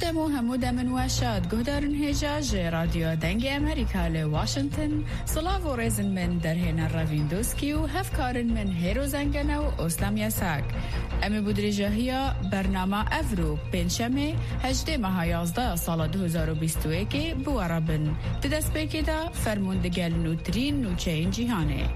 بشمو همود من واشاد قهدارن هجاج راديو دنگي أمريكا لواشنطن صلاف ورزن من درهن الرافيندوسكي وهفكارن من هيرو زنگنا و أسلام يساق امی بودریجاهیا برنامه افرو پنجشنبه 18 ماه 11 سال 2021 بواربن تدست پیکی دا فرموندگل نوترین نوچین جیهانه.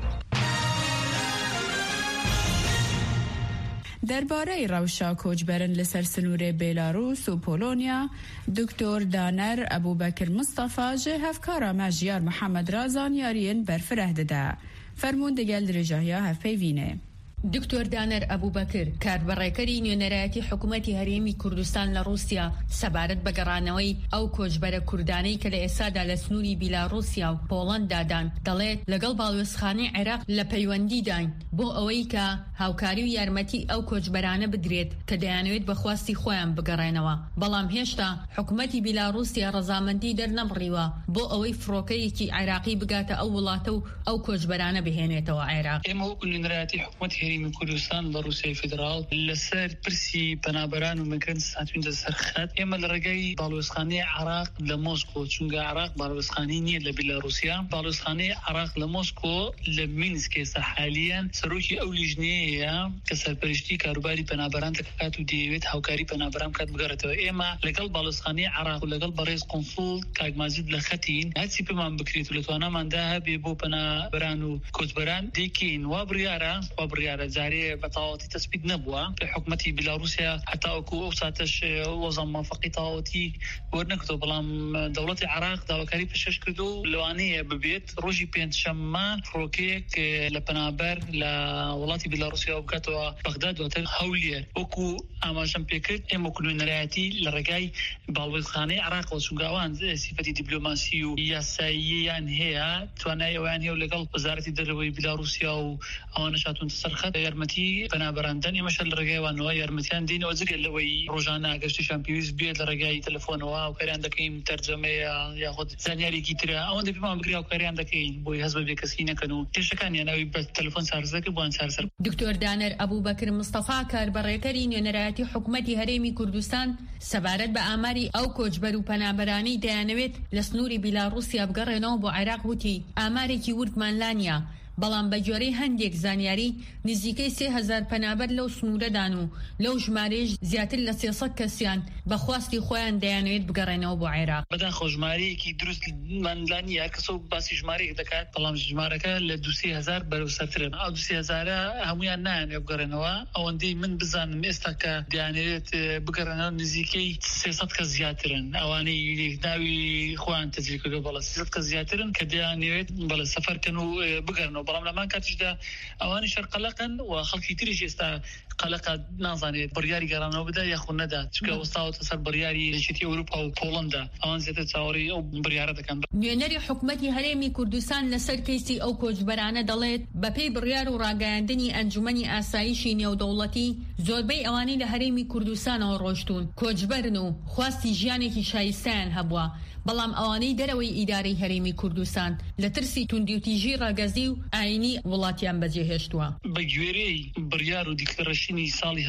درباره روشا کوچبرن لسر سنور بیلاروس و پولونیا دکتر دانر ابوبکر مصطفی جه هفکارا مجیار محمد رازان یارین برفره دده فرموندگل درجاهیا هفپیوینه. دکتۆر دانەر ئەبوبەکر کاربڕێکەری نوێنەرایەتی حکوومەتی هەرێمی کوردستان لە رووسیا سەبارەت بە گەڕانەوەی ئەو کۆچبەرە کوردانەی کە لە ئێستادا لە سنووری بیلاڕوسیا و پۆڵەنددادان دەڵێت لەگەڵ باڵوێزخانەی عێراق لە پەیوەندیداین بۆ ئەوەی کە هاوکاری و یارمەتی ئەو کۆچبەرانە بدرێت کە دەیانەوێت بەخواستی خۆیان بگەڕێنەوە، بەڵام هێشتا حکوومەتی بیلاڕوسیا ڕەزامەندی دەرنەبڕیوە بۆ ئەوەی فڕۆکەیەکی عێراقی بگاتە ئەو وڵاتە و ئەو کۆچبەرانە بهێنێتەوە عێراق. ئێمە وەکو نوێنەرایەتی حکوومەتی هەرێمی کوردستان لە رووسیای فدرال لەسەر پرسی پەنابەران و میگرنت هاتوونە سەر خەت. ئێمە لە ڕێگەی باڵوێزخانەی عێراق لە مۆسکۆ، چونکە عێراق باڵوێزخانەی نییە لە بیلاڕوسیا، باڵوێزخانەی عێراق لە مۆسکۆ لە مینسک ئێستا حالیان سەرۆکی ئەو لیژنەیەیە کە سەرپەرشتی کاروباری پەنابەران دەکات و دەیەوێت هاوکاری پەنابەران بکات بگەڕێتەوە. ئێمە لەگەڵ باڵوێزخانەی عێراق و لەگەڵ بەڕێز قۆنسوڵ کاک ماجید لە خەتین، هەرچی پێمان بکرێت و لە تواناماندا هەبێ بۆ پەنابەران و کۆچبەران دەیکەین. وا بڕیارە جارێ بەتەواوەتی تەسبیت نەبووە کە حکوومەتی بیلاڕوسیا هەتا وەکو ئەو ساتەش وەزان موافقی تەواوەتی وەرنەگرتەوە، بەڵام دەوڵەتی عێراق داواکاری پێشکەش کردو و لەوانەیە ببێت ڕۆژی پێنجشەممە فڕۆکەیەک لە پەنابەر لە وڵاتی بیلاڕوسیا بکاتەوە بەغداد دواتر هەولێر. وەکو ئاماژەم پێکرد ئێمە وەکو نوێنەرایەتی لە ڕێگای باڵوێزخانەی عێراقەوە، چونکە ئەوان سیفەتی دیپلۆماسی و یاساییان هەیە، توانای ئەویان هەیە و لەگەڵ وەزارەتی دەرەوەی بیلاڕوسیا و ئەوانەش هاتوونە سەر خەت یارمەتی پەنابەراندن. ئێمەشە لە ڕێگایوانەوە یارمەتیان دێنەوە جگە لەوەی ڕۆژانە گەشتیشان پێویست بێت لە ڕێگای تەلەفۆنەوە هاوکاریان دەکەین، تەرجەمەیە یاخود زانیاریکی ترە ئەوەندە پێمان بگرێ هاوکاریان دەکەین بۆی هەست بە بێکەسی نەکەن و کێشەکانیان ئەوی بە تەلەفۆن چارج دەکرد بۆیان چارەسەر. دکتۆر دانەر ئەبوبەکر مستەفا کاربڕێکەری نوێنەرایەتی حکوومەتی هەرێمی کوردستان سەبارەت بە ئاماری ئەو کۆچبەر و پەنابەرانەی دەیانەوێت لە سنووری بیلاڕوسیا بگەڕێنەوە بۆ عێراق وتی ئامارێکی وردمانلا نیە، بەڵام بە جۆرەی هەندێک زانیاری نزیکەی 3000 پەنابەر لەو سنوورەدان و لەو ژمارەیەش زیاتر لە 300 کەسیان بەخواستی خۆیان دەیانەوێت بگەڕێنەوە بۆ عێراق. بەداخەوە ژمارەیەکی دروستمانلا نیە، هەر کەسە باسی ژمارەیەک دەکات، بەڵام ژمارەکە لە 23000 بەرەوسەرترن. ئەو 23000 هەمویان نایانێت بگەڕێنەوە. ئەوەندەی من بزانم ئێستا کە دەیانەوێت بگەڕێنەوە نزیکەی 300 کەس زیاترن، ئەوانەی ناوی خۆیان تەجلیل کردووە، بەڵام 300 کەس زیاترن کە دەیانەوێت بەڵێ سەفەرکەن و بگەڕێنەوە. بەڵام لەمان کاتیشدا ئەوانی شەر قەلەقن و خەڵکی تریش ئێستا قەلەقە نازانێت بڕیاری گەڕانەوە بدات یاخود نەدات، چونکە وەستاوەتە سەر بڕیاری یەکێتی ئەوروپا و پۆڵەندا، ئەوان زیاتر چاوەڕێی ئەو بڕیارە دەکەن. نوێنەری حکوومەتی هەرێمی کوردستان لەسەر کەیسی ئەو کۆچبەرانە دەڵێت بەپێی بڕیار و ڕاگەیاندنی ئەنجومەنی ئاسایشی نێودەوڵەتی زۆربەی ئەوانەی لە هەرێمی کوردستانەوە ڕۆشتون کۆچبەرن و خواستی ژیانێکی شایستەیان هەبووە، بەڵام ئەوانەی دەرەوەی ئیدارەی هەرێمی کوردستان لە ترسی توندی و تیژی ڕاگەزی و ئاینی وڵاتیان بەجێهێشتووە. بە گوێرەی بڕیار و دیکلەرەشینی ساڵی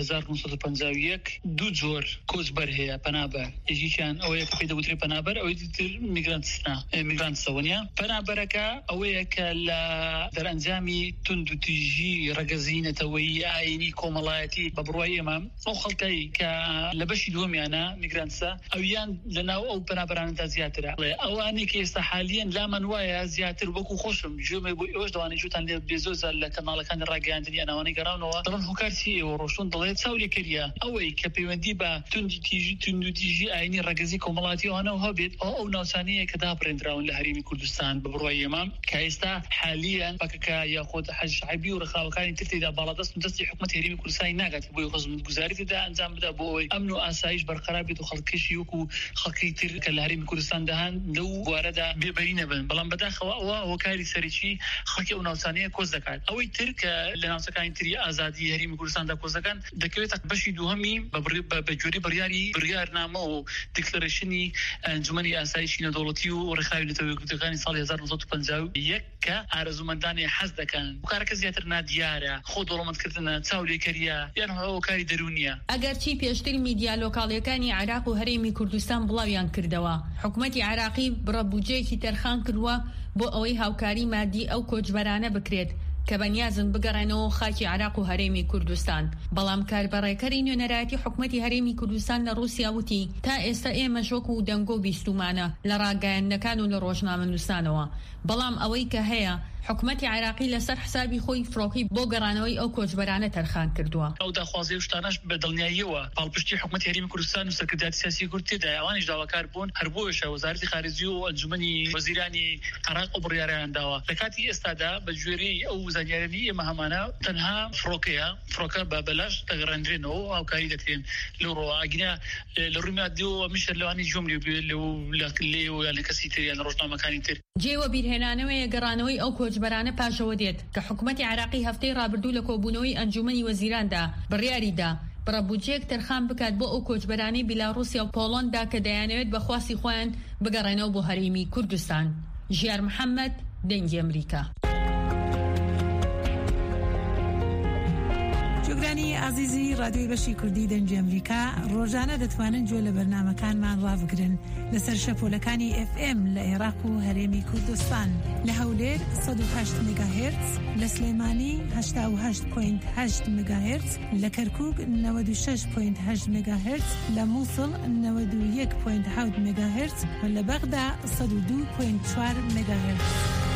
1951 دوو جۆر کۆچبەر هەیە پەنابەر. یەکیان ئەوەیە کە پێی دەوترێت پەنابەر، ئەوەی دیتر میگرانتسەوە. پەنابەرەکە ئەوەیە کە لە دەرەنجامی تند و تیژی ڕەگەزینەتەوەی ئاینی کۆمەڵایەتی بە بڕوای ئێمە ئەو خەڵکەی کە لە بەشی دووەمیانە میگرانتسە ئەویان لەناو ئەو پەنابەرانەدا زیاترە. ئەوانەی کە ئێستا حالیان لامان وایە زیاتر وەکو خۆشم گوێمە بۆ ئێوەش دەوانێت جوتان لێ بێزۆ لە کەناڵەکانی ڕاگەیاندنی ئەناوانەی گەڕاونەوە دەڵێن هۆکارچی ئێوە ڕۆشتون دەڵێت چاولێکەریە ئەوەی کە پەیوەندی بە تند و تیژی ئاینی ڕەگەزی کۆمەڵاتی ئەوانەوە هەبێت ئەو ناوچانەیە کە دابڕێنراون لە هەرێمی کوردستان بە بڕوای ئێمە کە ئێستا حالیان پەکەکە یاخود حەجعیبی و ڕخاوەکانی ترتیدا باڵادەست و دەستی حکوومەتی هەرێمی کوردستانی ناگات بۆی خزمەتگوزاری تێدا ئەنجام بدا بۆ ئەوەی ئەمن و ئاسایش بەرقەرار بێت و خەڵکیشی وەکو خەڵکی تر کە لە هەرێمی کوردستان دەهان لەو بوارەدا بێبەری نەبن. بەڵام بەداخەوە ئەوە هۆکاری سەرەکی خەڵکی ئەو ناوچانەیە کۆز دەکات ئەوەی تر کە لە ناوچەکانی تری ئازادی هەرێمی کوردستاندا کۆز دەکەن دەکەوێت بەشی دووهەمی بە جۆری بڕیارنامە و دیکلەرەیشنی ئەنجومەنی ئاسایشی نەدەوڵەتی و ڕێکخراوی نەتەوەیەکگرتوەکانی ساڵی 1951 کە ئارەزومەندانی حەز دەکەن کارەکە زیاتر نادیارە خۆ دەوڵەمەندکردنە چاولێکەریە یان هەواکاری دەرونیە. ئەگەرچی پێشتر میدیا لۆکاڵیەکانی عێراق و هەرێمی کوردستان بڵاویان کردەوە حکوومەتی عێراقی بڕەبوجەیەکی تەرخان کردووە بۆ ئەوەی هاوکاری مادی ئەو کۆچبەرانە بکرێت کە بەنیازن بگەڕێنەوە خاکی عێراق و هەرێمی کوردستان. بەڵام کاربەڕێکەری نوێنەرایەتی حکوومەتی هەرێمی کوردستان لە رووسیا وتی تا ئێستا ئێمە شۆک و دەنگۆ بیستومانە لە ڕاگەیاندنەکان و لە ڕۆژنامەنووسانەوە بەڵام ئەوەی کە هەیە حکوومەتی عێراقی لەسەر حسابی خۆی فڕۆکەی بۆ گەڕانەوەی ئەو کۆچبەرانە تەرخان کردووە. ئەو داخوازیە شتانەش بە دڵنیاییەوە پاڵپشتی حکوومەتی هەرێمی کوردستان و سەرکردایەتی سیاسی کورد تێدا ئەوانیش داواکار بوون هەر بۆیشە وەزارەتی خارجی و ئەنجومەنی وەزیرانی عێراق ئەو بڕیاریان داوە لە کاتی ئێستادا بە گوێرەی ئەو زانیاریانی ئێمە هەمانە تەنها فڕۆکە بە بەلاش دەگەڕاندرێنەوە و هاوکاری دەکرێن لەو ڕۆوە ئاگینە لە ڕووی مادیەوە میشە لەوانی جۆمری لە کلێ و یان لە کەسی تر یان ڕۆژنامەکانی تر جێوە بیرهێنانەوەی گەڕانەوەی ئەو کۆچبەرانە پاشەوە دێت کە حکوومەتی عێراقی هەفتەی ڕابردوو لە کۆبوونەوەی ئەنجومەنی وەزیراندا بڕیاریدا بڕەبوجەیەک تەرخان بکات بۆ ئەو کۆچبەرانەی بیلاڕوسیا و پۆڵەندا کە دەیانەوێت بە خواستی خۆیان بگەڕێنەوە بۆ هەرێمی کوردستان. ژیار محەممەد دەنگی ئەمریکا. جوگرانی عزیزی رادیۆی بەشی کوردی دەنگی ئەمریکا ڕۆژانە دەتوانن گوێ لە بەرنامەکانمان ڕابگرن لەسەر شەپۆلەکانی FM لە عێراق و هەرێمی کوردستان لە هەولێر 108 مگاهرتز لە سلێمانی 88.8 مگاهرتز لە کەرکووک 96.8 مگاهرتز لە مووسڵ 91.7 مگاهرتز و لە بەغدا 102.4 مگاهرتز.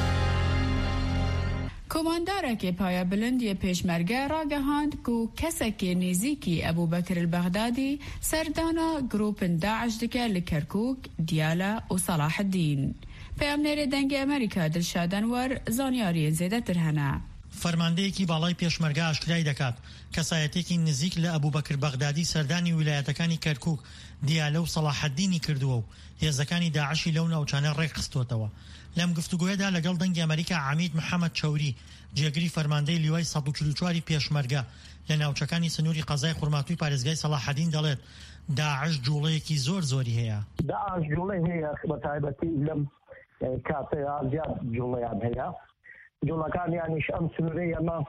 کۆماندارێکی پایە بلندی پێشمەرگە ڕاگەهاند و کەسێکی نزیکی ئەبوبەکر البەغدادی سەردانە گروپن داعش دکە لە کەرکووک دیالە و سەلاح الدین. پەیامنێرە دەنگی ئەمریکا دڵشادەنوەر زانیاریە زێدەتر هەنا. فەرماندەیەکی باڵای پێشمەرگە ئاشکرای دەکات کەسایەتێکی نزیک لە ئەبوبەکر بەغدادی سەردانی ویلایەتەکانی کەرکووک دیالە و سەلاح الدینی کردووە و هێزەکانی داعشی لەو ناوچانە ڕێکخستوتەوە. لەم گفتوگوێدا لەگەڵ دەنگی ئەمریکا عەمید محەممەد چەوری جێگری فەرماندەی لیوای 144 پێشمەرگە لە ناوچەکانی سنووری قەزای خورماتووی پارێزگای سەلاح الدین دەڵێت داعش جوڵەیەکی زۆری هەیە. داعش جوڵەی هەیە بە تایبەتی لەم کاتەیە زیاد جوڵەیان هەیە. جوڵەکانیانیش ئەم سنوورەی ئەمە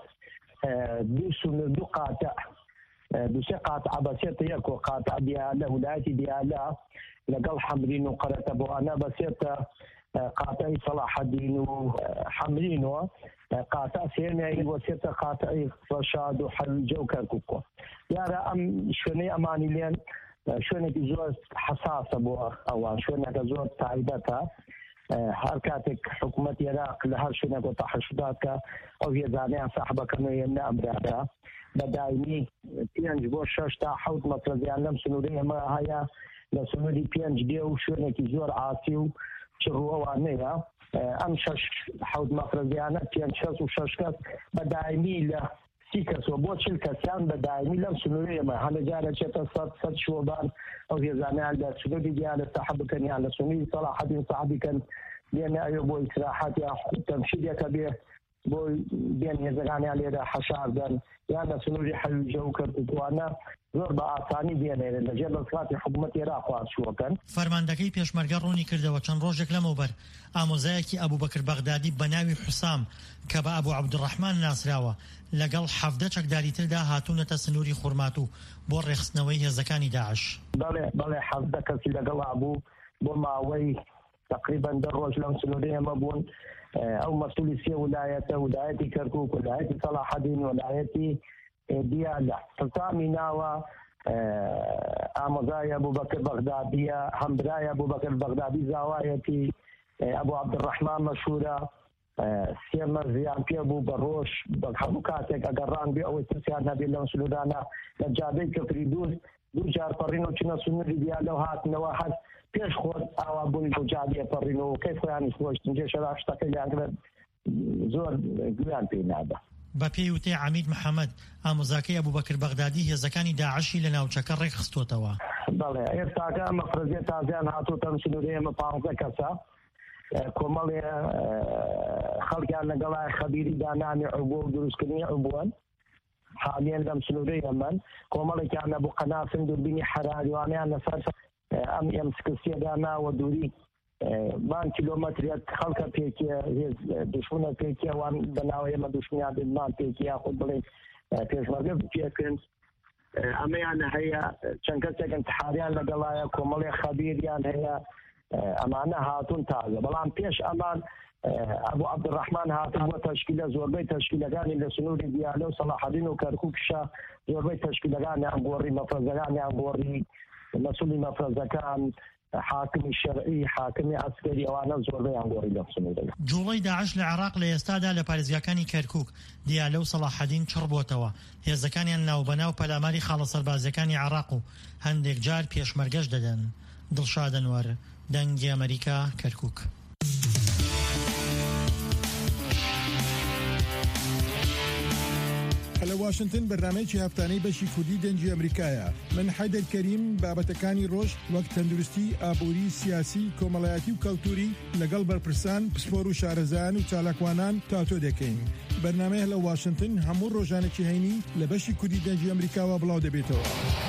دوو قاتە دوسێ قاتە بەسێتە یەک و قاتە دیالە ویلایەتی دیالە لەگەڵ حەمرین و قەرەتە بۆوانە بەسێتە قاتعی صلاح الدین و حمرینەوە قاتع سێمیایی وەسێتە قاتعی ڕەشاد و حەلوجە و کەرکووکەوە. یارە ئەم شوێنەی ئەمانی لێن شوێنێکی زۆر حساسە بۆ ئەوان شوێنێکە زۆر تایبەتە هەر کاتێک حکوومەت عێراق لە هەر شوێنێک بۆ تەحەشودات کە ئەو هێزانەیان ساحبەکەنەوە نەئەمرادە بە دایمی 5 بۆ 6 تا 7 مەترەزیان لەم سنوورەی ئەمە هەیە لە سنووری 5 دێ و شوێنێکی زۆر ئاسی و چڕوەوانەیە ئەم 6 مەترەزیانە 5 و 6 کەس بە دایمی لە 30 کەسەوە بۆ 40 کەسیان بە دایمی لەم سنوورەی ئەمە هەندێک جارە چێتە 100 شۆبان ئەو هێزانەیان لە سنووری دیالە ساحب بکەن یان لە سنووری سەلاح الدین ساحب بکەن بێنە ئەوێ بۆ ئیسراحەت یا تەمشیدێکە بێ بۆ بێن هێزەکانیان لێرە حەشاردەن یان لە سنووری حەلوجە و کەرکووکوانە زۆر بە ئاسانی بێنێرن لەژێر دەسەڵاتی حکوومەت عێراق خواردچووەکەن. فەرماندەکەی پێشمەرگە ڕوونی کردەوە چەند ڕۆژێک لەمەوبەر ئامۆزایەکی ئەبوبەکر بەغدادی بە ناوی حوسام کە بە ئەبوو عەبدوڕەحمان ناسراوە لەگەڵ 17 چەکداری تردا هاتوونەتە سنووری خورماتوو بۆ ڕێخستنەوەی هێزەکانی داعش. بەڵێ 17 کەسی لەگەڵا بوو بۆ ماوەی تقریبا 10 ڕۆژ لەم سنوورەی ئەمە بوون. ئەو مەسئولی سێ ویلایەتە ویلایەتی کەرکووک ویلایەتی سەلاح الدین ویلایەتی دیالە حوسامی ناوە ئامۆزای ئەبوبەکر بەغدادیە هەمبرای ئەبوبەکر بەغدادی زاوایەتی ئەبوو عەبدوڕەحمان مەشهورە سێ مەرزیان پێ بوو بە ڕۆژ بە هەموو کاتێک ئەگەڕان بێ ئەوەی ترسیان نەبێت لەم سنوورانە لە جادەی کەفری دوو جار پەڕین و چنە سنووری دیالە و هاتنەوە هەر پێش خۆت ئاوا بووی بۆ جادێ پەڕین و کەی خۆیانی خۆشتن جێشەدا شتەکەی یانگرێت زۆر گویان پێی نادە. بە پێی وتەی عەمید محەممەد ئامۆزاکەی ئەبوبەکر بەغدادی هێزەکانی داعشی لە ناوچەکە ڕێکخستوتەوە. بەڵێ ئێستاکە مەفرەزیە تازیان هاتووتە سنوورەی ئەمە 15 کەسە کۆمەڵێ خەڵکیان لەگەڵای خەبیری دانانی عبوو و دروستکردنی عبووان حالیان لەم سنوورەی ئەمەن کۆمەڵێکیان نەبوو قەناسن دووربینی حەراریوانیان لەسەر ئەم سکسیەدا ناوە دووری بان کیلۆمەترێک خەڵکە پێکیە دشمنە پێکیە وان بەناوە ئێمە دوشمنیان بمان پێکی یاخود بڵێن پێشمەرگە پێکردن ئەمەیان هەیە چەند کەسێک انتحاریان لەگەڵایە کۆمەڵێ خەبیریان هەیە ئەمانە هاتوون تازە بەڵام پێش ئەمان ئەبوو عەبدوڕەحمان هاتن بۆ تەشکیلە زۆربەی تەشکیلەکانی لە سنووری دیالە و سەلاحەدین و کەرکووکشە زۆربەی تەشکیلەکانیان گۆڕی مەفرەزەکانیان گۆڕی مەسوولی مەفرەزەکان حاکمی شەرعی حاکمی عەسکەری ئەوانە زۆربەیان گۆڕی لە سنوورەکە جوڵەی داعش لە عێراق لە ئێستادا لە پارێزگاکانی کەرکووک دیالە و سەلاحەدین چڕ بۆتەوە هێزەکانیان ناوبەناو پەلاماری خاڵە سەربازەکانی عێراق و هەندێک جار پێشمەرگەش دەدەن دڵشاد ئەنوەر دەنگی ئەمریکا کەرکووک لە واشنگتن بەرنامەیەکی هەفتانەی بەشی کوردی دەنگی ئەمریکایە من حەیدەر کەریم بابەتەکانی ڕۆژ وەک تەندروستی ئابووری سیاسی کۆمەڵایەتی و کەلتوری لەگەڵ بەرپرسان پسپۆر و شارەزایان و چالاکوانان تاتۆ دەکەین بەرنامەیە لە واشنگتن هەموو ڕۆژانێکی هەینی لە بەشی کوردی دەنگی ئەمریکاوە بڵاو دەبێتەوە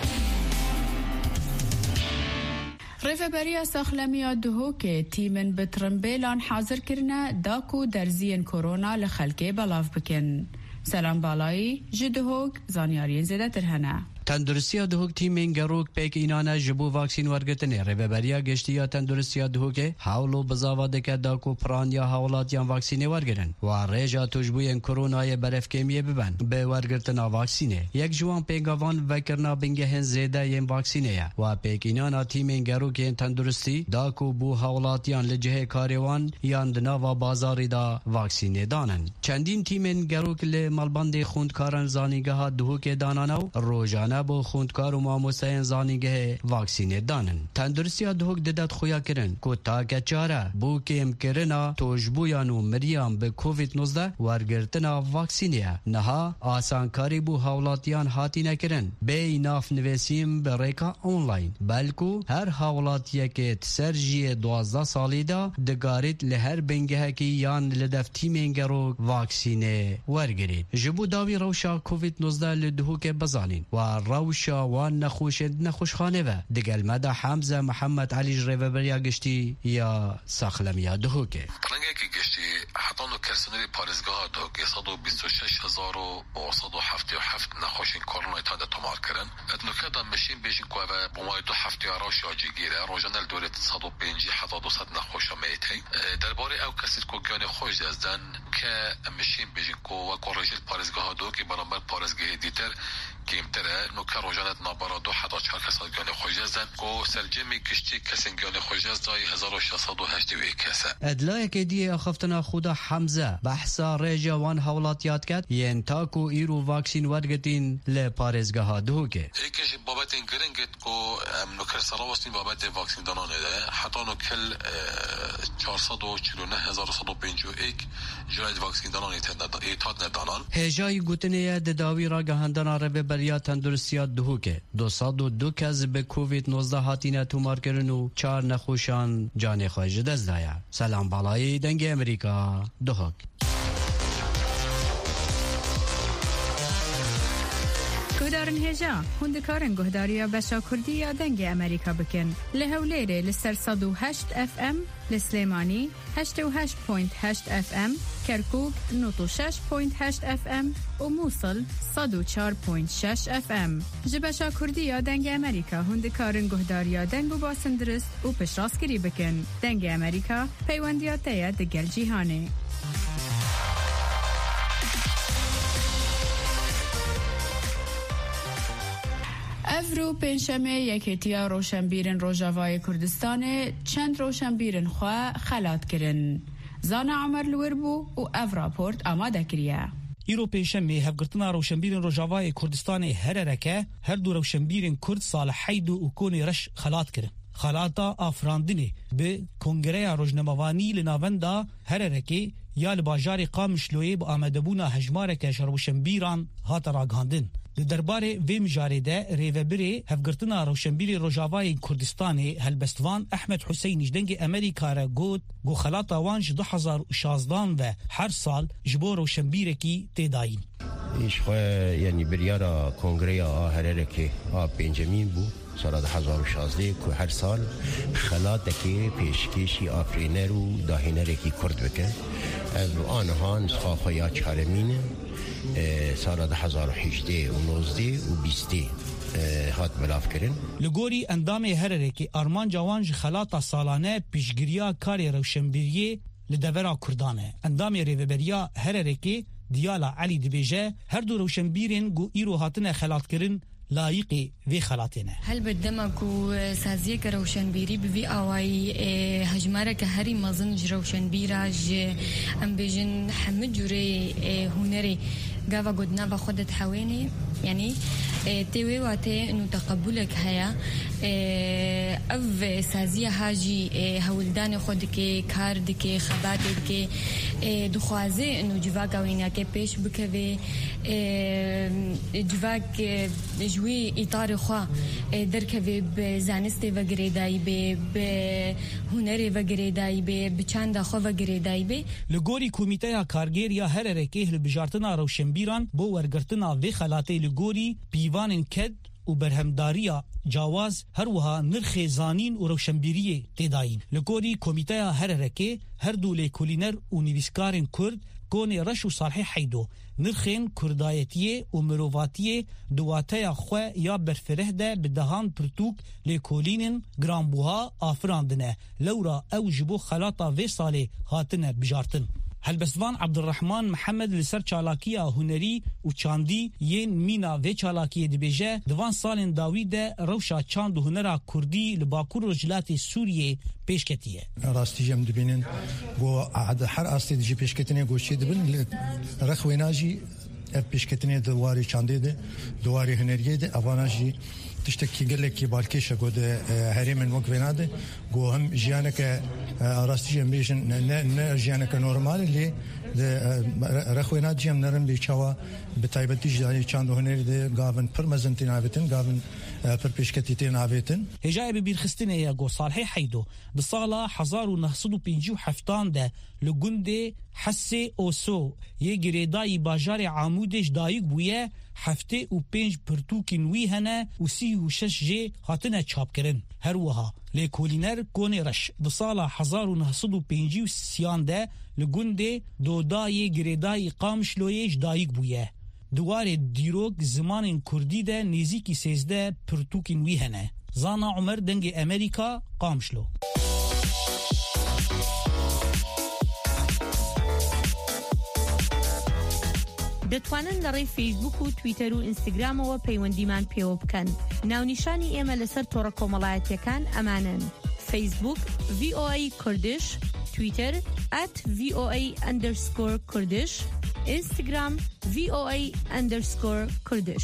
ڕێڤەبەریە سەخلەمیە دهۆکێ تیمن بترمبێلان حازرکردنە داک و دەرزیên کۆرۆنا لە خەلکێ بەڵاو بکەن سەلام باڵایی ji dihok zaniyariyên zêdetir hene. تندرستیا دهوک تیمین گروک پیک اینانا جبو واکسین ورگتنی ریبریا گشتیا تندرستیا دهوک حاولو بزاواده که داکو پرانیا حولاتیان واکسینه ورگرن و ریجا توجبوین کرونای برفکمیه ببن به ورگرتنا واکسینه یک جوان پیگاوان وکرنا بنگهن زیده ین واکسینه و پیک اینانا تیمین گروک تندرستی داکو بو حولاتیان لجه کاروان یان دناوا بازاری دا واکسینه دانن چندین تیمین گروک ل مالباند خوندکارن زانیگاه دهوک دانانو روزانه بو خوندکار و مامۆستایان زانیگه واکسینه دانن تندرستیا دهوک ددات خویا کرن کو تاکه چاره بو کم کرنا توجبویان و مریان به کووید 19 ورگرتنا واکسینه نها آسانکاری بو حولاتیان هاتی نکرن به ناف نویسیم به ریکا آنلاین بلکو هر حولاتیه که تسرجی 12 سالی دا دگاریت لهر بنگه که یان لدف تیمین گرو واکسینه ورگرید جبو داوی روشا کووید 19 لدهوک بزانین و روشا وان نخوشخانه و دگل مدا حمزه محمد علی ریوبریا گشتی یا ساخلمیا دهوکه رنگه که گشتی حتانو کرسنوی پارزگاه دهوکه 126,977 نخوشین کرونا تانده تمار کرن ادنوکه دا مشین بیشین که و بمای 2 هفته راش آجی گیره روزانه دولت 150,200 نخوشا میتی درباره او کسی که گیان خوش دزدن که مشین بیشین که و کورجل پارزگاه دهوکه برانبر پارزگاه دیتر کمتره نوکه روزانه نابرا 2,400 کسان گیان خوش دزدن که سرجمی کشتی کسی گیان خوش دزدای 1,681 کسه ادلای که دیه اخفتنا خدا حمزه بحثا ریجا وان حولاتیات کد ین تاکو ایرو واکسین ورگتین لپارزگاه دهوکه ایکش بابت این گرنگت که نوکر سراوستین بابت واکسین دانانه ده حتی نوکل 449,151 جاید واکسین دانانه ایتاد ندانان هجای گوتنه دداوی را گهندنا رب بریا تندرستیا دهوکه 202 کس به کووید 19 هاتینه تومار کرن و 4 نخوشان جان خواهج دزدایا سلام بالای دنگ امریکا دهوک گهدارن هجا هندکارن گهداریا بشا کردی یا دنگ امریکا بکن لهولیره لسر 108 FM لسلیمانی 88.8 FM کرکوک 96.8 FM و موصل 104.6 FM جبشا کردی یا دنگ امریکا هندکارن گهداریا دنگ و باسندرست و پشراسکری بکن دنگ امریکا پیوندیات تاید دگل جیهانه افرو پنجشنبه یکیتیا روشنبیرن روجاوای کردستان چند روشنبیرن خواه خلات کرن زانا عمر لوربو و اف راپورت آماده کریه ایرو پنجشنبه هفگرتنا روشنبیرن روجاوای کردستان هررکه هر دو روشنبیرن کرد صالح حیدو و کونی رش خلات کرن خلاتا افراندنی به کنگره روزنامه‌وانی لناوندا هررکه یا لباجار قامشلوی با آمدبونا هجمارک شروشنبیران هات راگاندن درباره وی مجارده ریوبری هفگرتنا روشنبیری روجاوای کردستان هلبستوان احمد حسین جدنگ امریکا را گو خلاطا وانج 2016 و هر سال جبو روشنبیری کی تداین ایش خو یعنی بریارا کنگره هرره که بنجامین بو سال 2016 که هر سال خلاطه پیشکشی آفرینر و داهینر کی کرد بکن آنها نسخه خویا چهارمینه سال 2018 و 19 و 20 هات بلاف کرن لگوری اندام هرره که آرمان جوانج خلاطه سالانه پیشگیریا کاری روشنبیری لدورا کردانه اندام ریوبریا هرره که دیالا علی دبیجه هر دو روشنبیرین گو ایرو هاتنه خلاط کرن لایقی وی خلاطینه هل بدمکو سازیه که روشنبیری بوی آوائی هجماره که هری مزنج روشنبیراج ام بیجن حمد جوری هنری قاوا قدنا و خودت حويني يعني تيوي واتي انه تقبلك هيا اف سازيه هاجي هولدان خودك كاردك خباتك دخوازي انه جواكا وينك بيش بكوي جواك جوي اطار خوا دركوي بزانستي وغريداي به هنري وغريداي به بچند خو وغريداي به لګوري کمیټه کارګر یا هر رکه بجارتنا روشنبیران بو ورګرتنا وی خلاته لګوري پیوان کد و برهمداریا جواز هر وها نرخ زانین و روشنبیری تداین لګوري کمیټه هر رکه هر دوله کولینر و نویسکارن کرد گون رش و صالح حیدو نرخین کردایتیه و مرواتیه دواتیا خواه یا برفره ده بدهان پرتوک لیکولینن گرانبوها آفراندنه لورا او جبو خلاطا وی ساله هاتنه بجارتن هلبستوان عبدالرحمن محمد لسر چالاکیا هنری و چاندی ین مینا و چالاکی دبیجه دوان سالن داویده روشا چاند و هنرا کردی لباکور رجلات سوریه پیشکتیه راستی جم دبینن گو عد هر آستی دیجی پیشکتنه گوشی دبن رخویناجی پیشکتنه دواری چانده ده دواری هنریه ده اواناجی تشتكي قال لك بالكيشه قد هريم من وقفناده جو هم جيانك راستي ميشن جيانك نورمال اللي رخوينات جيم نرم بيچوا بتايبتي جاني چاندو هنري ده گاون پرمزنتين آوتن گاون پرپیشکتیتین آوتن هجای ببیرخستنه یا گو صالحی حیدو بسالا 1957 ده لگنده حسه اوسو یه گریدای باجار عامودش دایگ بویه هفته و 5 پرتوکی نوی هنه و 36 جه هاتنه چاپ کرن هر وها لیکولینر گونه رش بسالا 1953 ده لگنده دودای گریدای قامشلویش دایگ بویه دوار دیروگ زمان کردی ده نزیکی 13 پرتوکی نوی هنه زانا عمر دنگ امریکا قامشلو دەتوانن لەڕێی فیسبوک و تویتەر و ئینستاگرامەوە پەیوەندیمان پێوە بکەن. ناونیشانی ئێمە لەسەر تۆڕە کۆمەڵایەتیەکان ئەمانن: فیسبوک VOA کوردش، تویتەر @VOA_کوردش، ئینستاگرام VOA_کوردش.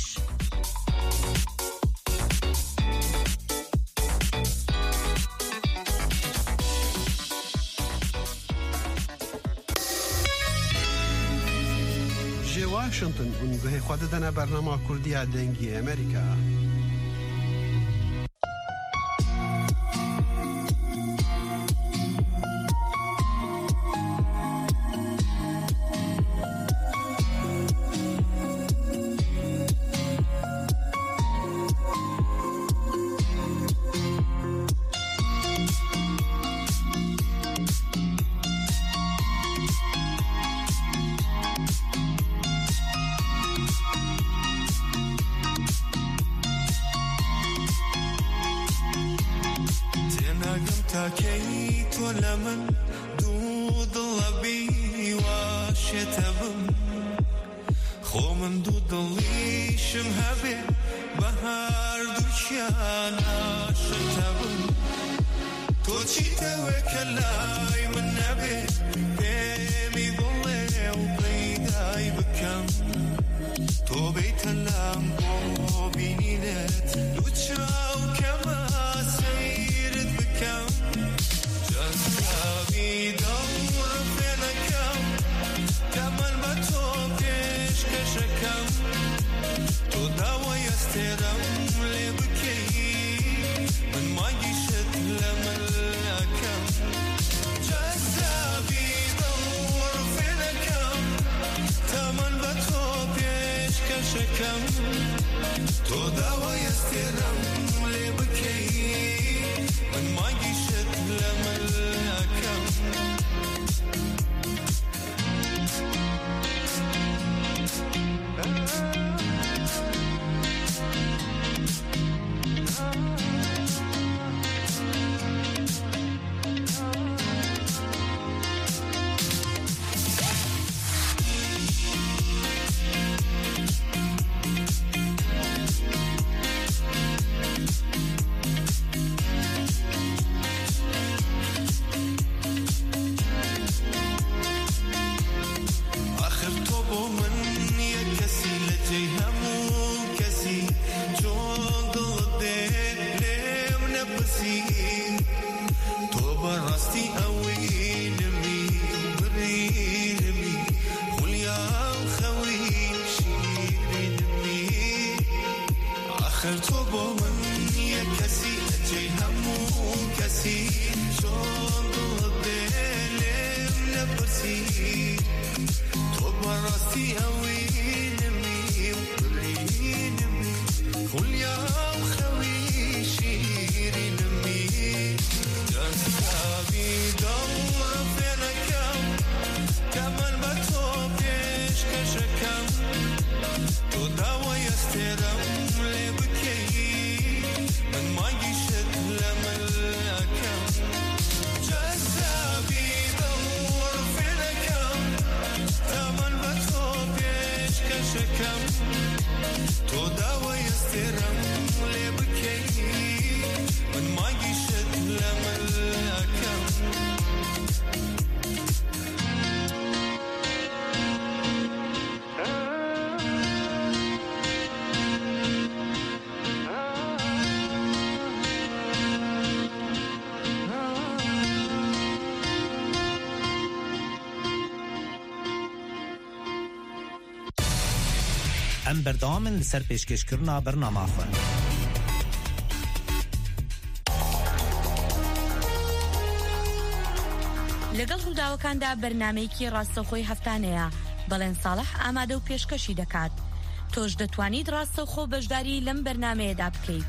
واشنطن ونگوه خود دنا برنامه کردی دنگی امریکا تو استێرەم لێ بکەی من ماگی شت لە مەلەکەم جەزابی دڵڕفێنەکەم تەمەن بە تۆ پێشکەشەکەم تۆ داوای ئەستێرەم لێ بکەی من ماگی شت لە مەلەکەم ام بردامن لسر پیشکشکرنا برنامه خواه لەگەڵ ڕووداوەکاندا بەرنامەیەکی ڕاستەوخۆی هەفتانەیە بەڵێن ساڵح ئامادە و پێشکەشی دەکات تۆش دەتوانیت ڕاستەوخۆ بەشداری لەم بەرنامەیەدا بکەیت.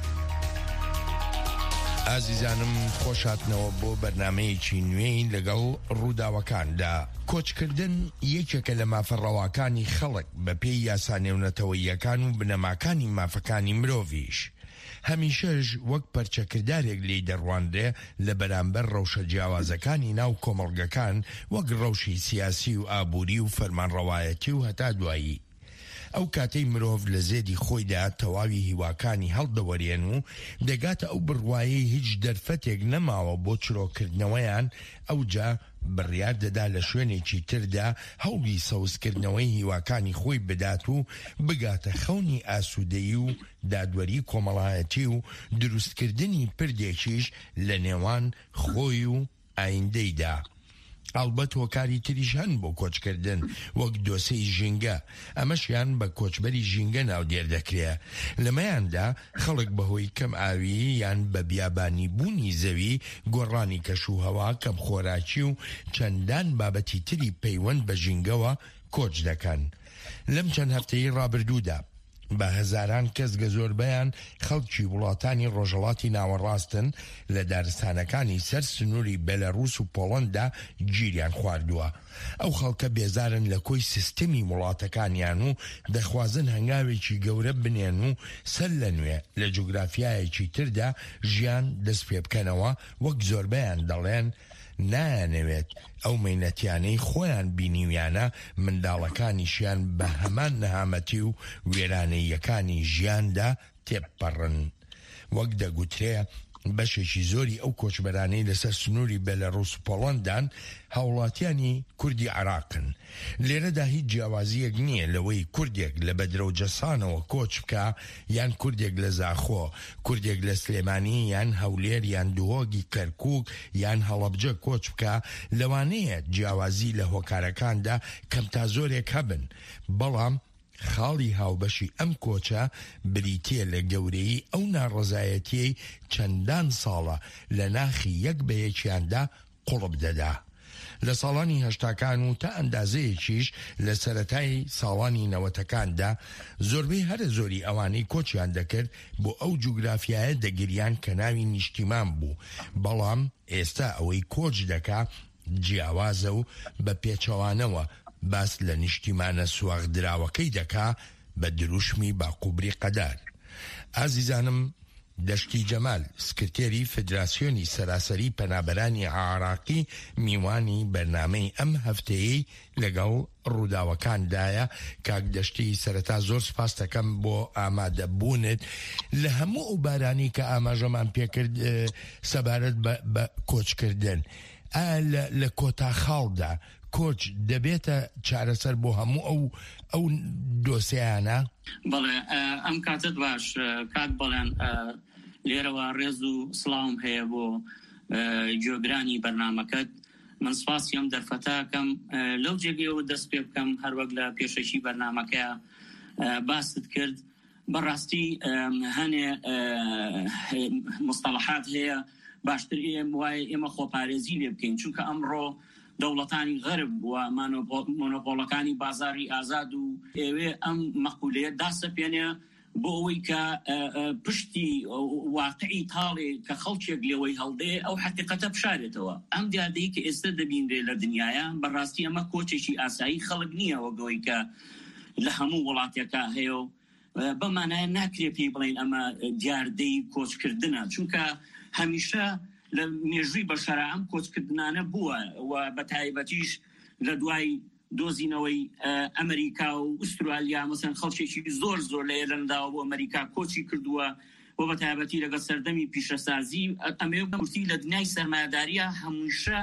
ئازیزانم خۆشاتنەوە بۆ بەرنامەیەکی نوێی لەگەڵ ڕووداوەکاندا. کۆچکردن یەکێکە لە مافەڕەواکانی خەڵک بە پێی یاسانێونەتەوەییەکان و بنەماکانی مافەکانی مرۆڤیش. هەمیشەش وەک پەرچەکردارێک لێی دەڕواندێ لە بەرامبەر ڕەوشە جیاوازەکانی ناو کۆمەڵگەکان وەک ڕەوشی سیاسی و ئابووری و فەرمانڕەوایەتی و هەتا دوایی. ئەو کاتەی مرۆڤ لە زێدی خۆیدا تەواوی هیواکانی هەڵدەوەرێن و دەگاتە ئەو بڕوایەی هیچ دەرفەتێک نەماوە بۆ چرۆکردنەوەیان ئەوجا بڕیار دەدا لە شوێنێکی تردا هەوڵی سەوزکردنەوەی هیواکانی خۆی بدات و بگاتە خەونی ئاسوودەیی و دادوەری کۆمەڵایەتی و دروستکردنی پردێکیش لە نێوان خۆی و ئایندەیدا. ئەڵبەت هۆکاری تریش هەن بۆ کۆچکردن وەک دۆسەی ژینگە، ئەمەشیان بە کۆچبەری ژینگە ناودێر دەکرێ. لەمەیاندا خەڵک بەهۆی کەم ئاوی یان بە بیابانی بوونی زەوی، گۆڕانی کەشوهەوا، کەم خۆراکی و چەندان بابەتی تری پەیوەند بە ژینگەوە کۆچ دەکەن. لەم چەند هەفتەی ڕابردوودا بە هەزاران کەس گەزۆربەیان خەڵکی وڵاتانی ڕۆژهەڵاتی ناوەڕاستن لە دارستانەکانی سەر سنووری بێلەڕوس و پۆڵەندا گیریان خواردووە. ئەو خەڵکە بێزارن لە کۆی سیستەمی وڵاتەکانیان و دەخوازن هەنگاوێکی گەورە بنێن و سەر لە نوێ لە جوگرافیایەکی تردا ژیان دەست پێ بکەنەوە، وەک زۆربەیان دەڵێن نایانەوێت ئەو مەینەتیانەی خۆیان بینیویانە منداڵەکانیشیان بە هەمان نەهامەتی و وێرانەیەکانی ژیاندا تێپەڕن. وەک دەگوترێ بەشێکی زۆری ئەو کۆچبەرانەی لەسەر سنووری بێلەڕوس و پۆڵەندان هاوڵاتیانی کوردی عێراقن. لێرەدا هیچ جیاوازیەک نییە لەوەی کوردێک لە بەدرەوجەسانەوە کۆچ بکە یان کوردێک لە زاخۆ، کوردێک لە سلێمانی یان هەولێر یان دوهۆگی کەرکووک یان هەڵەبجە کۆچ بکە. لەوانەیە جیاوازی لە هۆکارەکاندا کەم تا زۆرێک هەبن، بەڵام خاڵی هاوبەشی ئەم کۆچە بریتێ لە گەورەی ئەو ناڕەزایەتیەی چەندان ساڵە لە ناخی یەک بە یەکیاندا قوڵب دەدا. لە ساڵانی هەشتاکان و تا ئەندازەیەکیش لە سەرەتای ساڵانی نەوەتەکاندا زۆربەی هەرە زۆری ئەوانەی کۆچیان دەکرد بۆ ئەو جوگرافیایە دەگریان کە ناوی نیشتیمان بوو، بەڵام ئێستا ئەوەی کۆچ دەکا جیاوازە و بە پێچەوانەوە باس لە نیشتیمانە سواغدراوەکەی دەکا بە دروشمی باقوبری قەدار. ئازیزانم، دەشتی جەمال سکرتێری فدراسیۆنی سەراسەری پەنابەرانی عراقی میوانی بەرنامەی ئەم هەفتەیەی لەگەڵ ڕووداوەکاندایە. کاک دەشتی، سەرەتا زۆر سپاس دەکەم بۆ ئامادەبوونت لە هەموو ئەو بارانی کە ئاماژەمان پێکرد سەبارەت بە کۆچکردن. لە کۆتا خاڵدا کۆچ دەبێتە چارەسەر بۆ هەموو ئەو دۆسیانە؟ بەڵێ، ئەم کاتت باش کات بەڵێن لێرەوە ڕێز و سڵاوم هەیە بۆ گوێگرانی بەرنامەکەت. من سپاسیم دەرفەتاکەم لەو جێگەیەوە دەست پێ بکەم هەروەک لە پێشەشی بەرنامەکە باست کرد. بەڕاستی هەنێ مستەڵەحات هەیە باشتر وایە ئێمە خۆپارێزی لێ بکەین، چونکە ئەمڕۆ دەوڵەتانی غەرب و مۆنۆپۆڵەکانی بازاری ئازاد و ئێوێ ئەم مەقولەیە داسەپێنێ بۆ ئەوەی کە پشتی واقعی تاڵێ کە خەڵکێک لێوەی هەڵدێ ئەو حقیقەتە بشارێتەوە. ئەم دیادەی کە ئێستا دەبینرێ لە دنیاە بەڕاستی ئەمە کۆچێکی ئاسایی خەڵک نییە وەگەوەی کە لە هەموو وڵاتێکە هەیە و بەمانایە ناکرێ پێی بڵین ئەمە دیاردەی کۆچکردنە، چونکە هەمیشە لە مێژووی بەشەرە ئەم کۆچکردنانە بووە و بە تایبەتیش لە دوای دۆزینەوەی ئەمریکا و ئوسترالیا مەسەن خەڵکێکی زۆر لە ئێرەنداوە بۆ ئەمریکا کۆچی کردووە و بە تایبەتی لەگە سەردەمی پیشەسازی ئەمێ کورتی لە دنیای سەرمایەداریە هەمووشە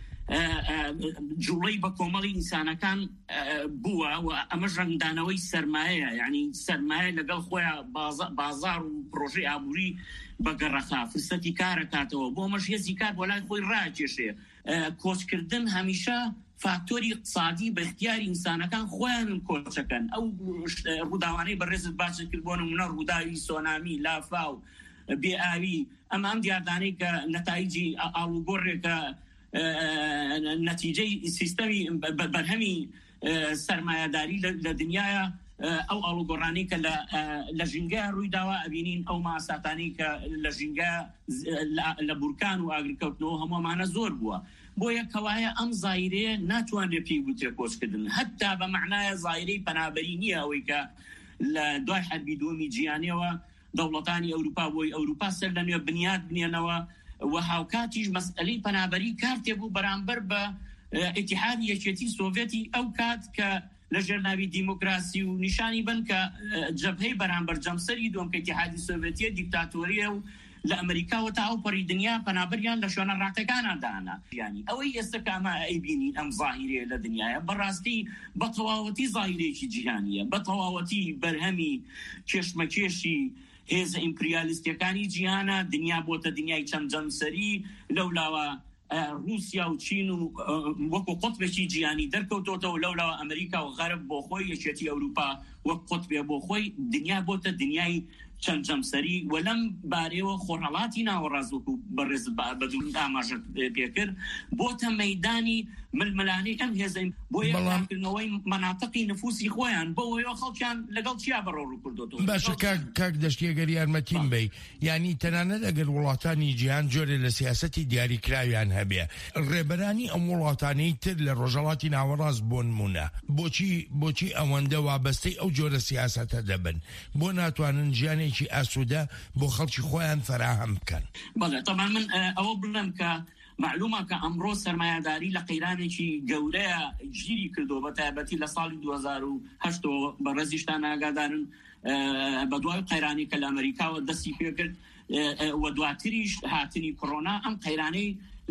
جوڵەی بە کۆمەڵی ئینسانەکان بووە و ئەمەش ڕەنگدانەوەی سەرمایەیە، یعنی سەرمایە لەگەڵ خۆیان بازار و پرۆژەی ئابووری بەگەڕەخا فرسەتی کارەکاتەوە بۆ ئەمەش هێزی کار بۆ لای خۆی ڕاکێشێ. کۆچکردن هەمیشە فاکتۆری اقتصادی بە اختیاری ئینسانەکان خۆیان کۆچەکەن. ئەو ڕووداوانەی بەڕێزت باشت کرد بۆ نمونە ڕووداوی سۆنامی، لافا و بێئاوی، ئەمە ئەم دیاردانەی کە نەتایجی ئاڵوگۆڕێکە نەتیجەی سیستەمی بەرهەمی سەرمایەداری لە دنیاە. ئەو ئاڵوگۆڕانی کە لە ژینگە ڕوویداوە ئەبینین ئەو ماساتانی کە لە ژینگە لە بورکان و ئاگرکەوتنەوە هەموومانە زۆر بووە. بۆیە کەوایە ئەم زایرەیە ناتوانێت پێی بوترێ کۆچکردن، هەتا بە معنایە زایرەی پەنابەری نییە ئەوەی کە لە دوای حەربی دووەمی جیهانیەوە دەوڵەتانی ئەوروپا بۆی ئەوروپا سەر لە نوێ بنیاد بنێنەوە و هاوکاتیش مەسئلەی پەنابەری کارتێ بوو بەرامبەر بە ئیتیحادی یەکێتی سۆڤێتی ئەو کات کە لە ژێرناوی دیموکراسی و نیشانی بن کە جەبهەی بەرامبەر جەمسەری دووەم کە ئیتیحادی سۆڤێتیە دیکتاتۆریە و لە ئەمریکاوە تا ئەو پەڕی دنیا پەنابەریان لە شوێنە ڕاکەکاناندانا. یانی ئەوەی ئێستا کە ئەمە ئەیبینین ئەم زاهیرەیە لە دنیاە بەڕاستی بە تەواوەتی زاهیرەیەکی جیهانیە، بە تەواوەتی بەرهەمی کێشمەکێشی هێزە ئیمپریالیستیەکانی جیهانە. دنیا بۆتە دنیای چەند جەمسەری، لەولاوە رووسیا و چین و وەکو قوتبێکی جیهانی دەرکەوتۆتەوە، لەولاوە ئەمریکا و غەرب بۆ خۆی، یەکێتی ئەوروپا وەک قوتبێ بۆ خۆی. دنیا بۆتە دنیای چەند جەمسەری و لەم بارەوە خۆڕەڵاتی ناوەڕاست وەکو بەڕێز بەدوور ئاماژە پێکرد بۆتە مەیدانی ململانەی ئەم هێزەی بۆ یەککردنەوەی مەناتقی نفوسی خۆیان بۆەوەی خەڵکیان لەگەڵ چیا بەڕۆ کردوتەوە. باشە کاک دەشتی ئەگەر یارمەتیم بی، یعنی تەنانەت ئەگەر وڵاتانی جیهان جۆرە لە سیاسەتی دیاریکراویان هەبێ، ڕێبەرانی ئەم وڵاتانەی تر لە ڕۆژهەڵاتی ناوەڕاست بۆ نمونە بۆچی ئەوەندە وابەستەی ئەو جۆرە سیاسەتە دەبن؟ بۆ ناتوانن ژیانێکی ئاسوودە بۆ خەڵکی خۆیان فراهم بکەن؟ بەڵێ طبعا من ئەوە بڵێم کە معلومە کە ئەمڕۆ سەرمایەداری لە قەیرانێکی گەورەیە گیری کردو بە تایبەتی لە ساڵی 2008 بەڕێزیشتان ئاگادارن بە دوای قەیرانی کە لە ئەمریکاوە دەستی پێکرد و دواتریش هاتنی کۆڕۆنا ئەم قەیرانەی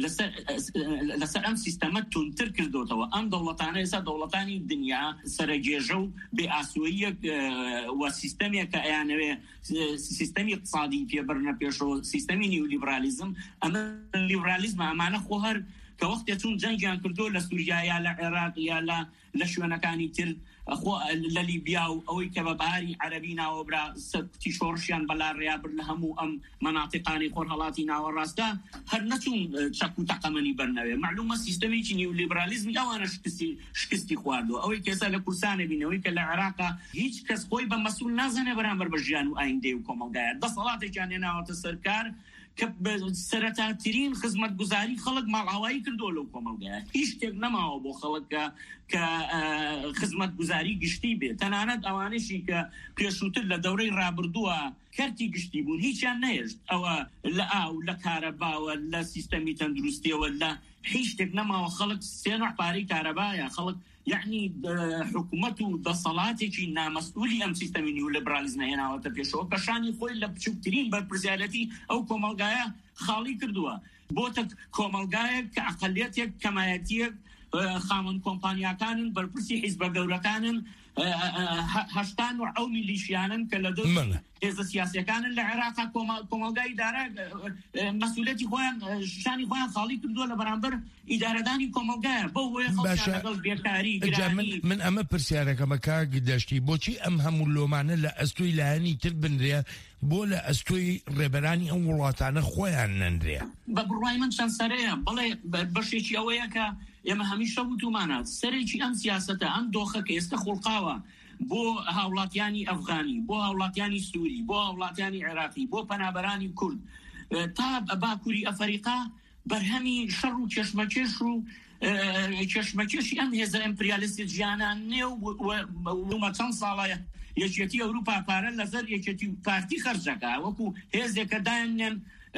لەسەر ئەم سیستەمە تونتر کردوتەوە. ئەم دەوڵەتانە ئێستا دەوڵەتانی دنیا سەرگێژە و بێ ئاسوویەک و سیستەمێک کە ئەیانەوێ سیستەمی اقتصادی پێبرنە پێشەوە، سیستەمی نیولیبرالیزم. ئەمە لیبرالیزمە ئەمانە خۆ هەر کە وەختێ چون جەنگیان کردو لە سووریا یا لە عێراق یا لە شوێنەکانی تر لە لیبیا و ئەوەی کە بە بەهاری عەرەبی ناوەبرا سەتی شۆڕشیان بەلارڕیا برد لە هەموو ئەم مەناطقانی خۆرهەڵاتی ناوەڕاستە هەر نەچوون چەک و تەقەمەنی بەرنەوێ معلومە سیستەمێکی نیولیبرالیزمی ئەوانە شکستی خواردووە ئەوەی کێسا لە کورسانە بینەوەی کە لە عێراقا هیچ کەس خۆی بە مەسئول نازانێ بەرامبەر بە ژیان و ئایندەی و کۆمەڵگایە دەسەڵاتێکیان هێناوەتە سەرکار کە سەرەتاترین خزمەتگوزاری خەڵک ماڵاوایی کردو لەو کۆمەڵگایە هیچ شتێک نەماوە بۆ خەڵک کە خزمەتگوزاری گشتی بێت تەنانەت ئەوانشی کە پێشووتر لە دەورەی ڕابردووە کەرتی گشتی بوون هیچیان نەهێشت ئەوە لە ئاو لە کارەباوە لە سیستەمی تەندروستیەوە لە هیچ شتێک نەماوە خەڵک سێنۆ پارەی کارەبایە خەڵک یعنی حکوومەت و دەسەڵاتێکی نامەسئولی ئەم سیستەمی نیولیبرالیزمە هێناوەتە پێشەوە کە شانی خۆی لە بچووکترین بەرپرسیارەتی ئەو کۆمەڵگایە خاڵی کردووە بۆتە کۆمەڵگایەک کە ئەقەلیەتێک کەمایەتیەک خاوەن کۆمپانیاکانن بەرپرسی حیزبە گەورەکانن 80 میلیشیانن کە لە دەست هێزە سیاسیەکانن لە عێراقا کۆمەڵگای ئیدارە مەسئولیەتی خۆیان شانی خۆیان خاڵی کردووە لە بەرامبەر ئیدارەدانی کۆمەڵگایە بۆ هۆیە خەڵکیان لەگەڵ بێکاری گرانی من ئەمە پرسیارەکەمە کاک دەشتی بۆچی ئەم هەموو لۆمانە لە ئەستۆی لایەنی تر بنرێ بۆ لە ئەستۆی ڕێبەرانی ئەم وڵاتانە خۆیان نەنرێ بە بڕوای من چەند سەرەیە بەڵێ بەشێکی ئەوەیە کە ئێمە هەمیشە وتومانە سەرێکی ئەم سیاسەتە ئەم دۆخە کە ئێستا خوڵقاوە بۆ هاوڵاتیانی ئەفغانی بۆ هاوڵاتیانی سووری بۆ هاوڵاتیانی عێراقی بۆ پەنابەرانی کورد تا باکووری ئەفریقا بەرهەمی شەڕ و کێشمەکێش و کێشمەکێشی ئەم هێزە ئەمپریالیستی ژیانان نێو ومە چەند ساڵە یەکێتی ئەوروپا پارە لەسەر یەکێتی پارتی خەرجەکە وەکو هێزێکە دایانێن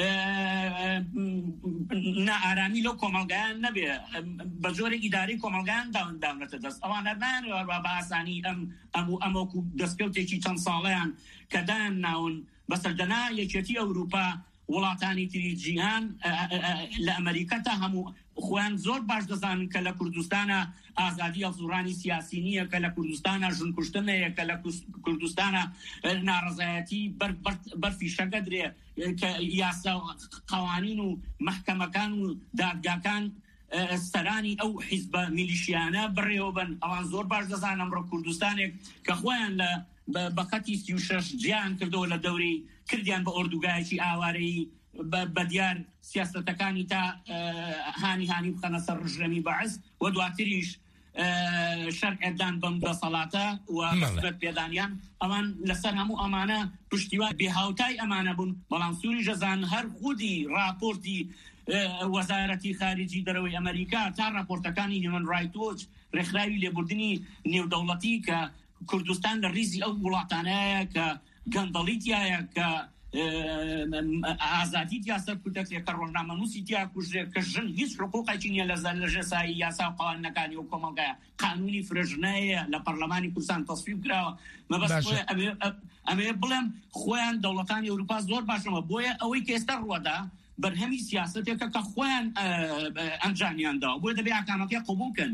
نائارامی لەو کۆمەڵگایان نەبێ بە جۆرە ئیداری کۆمەڵگایان داونەتە دەست ئەوانە نانوە بە ئاسانی ئەمەکو دەستکەوتێکی چەند ساڵەیان کە دایان ناون بەسەردەنا یەکێتی ئەوروپا وڵاتانی تری جیهان لە ئەمریکا تا هەموو خۆیان زۆر باش دەزانن کە لە کوردستانە ئازادی ئەڵزوڕانی سیاسی نییە کە لە کوردستانە ژنکوشتنەیە کە لە کوردستانە ناڕەزایەتی بەرفی شەگەدرێ کە یاسا قەوانین و مەحکەمەکان و دادگاکان سەرانی ئەو حیزبە میلیشیانە بڕێوە بن ئەوان زۆر باش دەزانن ئەمڕۆ کوردستانێک کە خۆیان لە بەخەتی 36 جیان کردەوە لە دەورەی کردیان بە ئۆردوگایەکی ئاوارەی بە دیار سیاستەکانی تا هانی بخەنە سەر ڕژرەمی بەعز و دواتریش شەرعێدان بەم دەسەڵاتە و مەسبەت پێدانیان ئەوان لەسەر هەموو ئەمانە پشتیوان بێهاوتای ئەمانە بوون بەڵام سووری ژەزان هەر خودی راپۆرتی وەزارەتی خارجی دەرەوەی ئەمریکا تا راپۆرتەکانی هیومن ڕایت وۆچ ڕێکخراوی لێبوردنی نێودەوڵەتی کە کوردستان لە ڕیزی ئەو وڵاتانەیە کە گەندەڵیتیایە کە ئازادی یاسا کوردەکێ کە ڕۆژنامەنووسی تیا کوژێ کە ژن هیچ حقوقێکی نییە لە ژێسایی یاسا و قەوانینەکانی و کۆمەڵگایە قانونی فرێژنەیە لە پەرلەمانی کوردستان تەصویب کراوە مەبەست ئەمێ بڵێم خۆیان دەوڵەتانی ئەوروپا زۆر باشەوە بۆیە ئەوەی کە ئێستا ڕوەدا بەرهەمی سیاسەتێکە کە خۆیان ئەنجامیانداوە بۆیە دەبێ ئاکامەکەی قبوڵکەن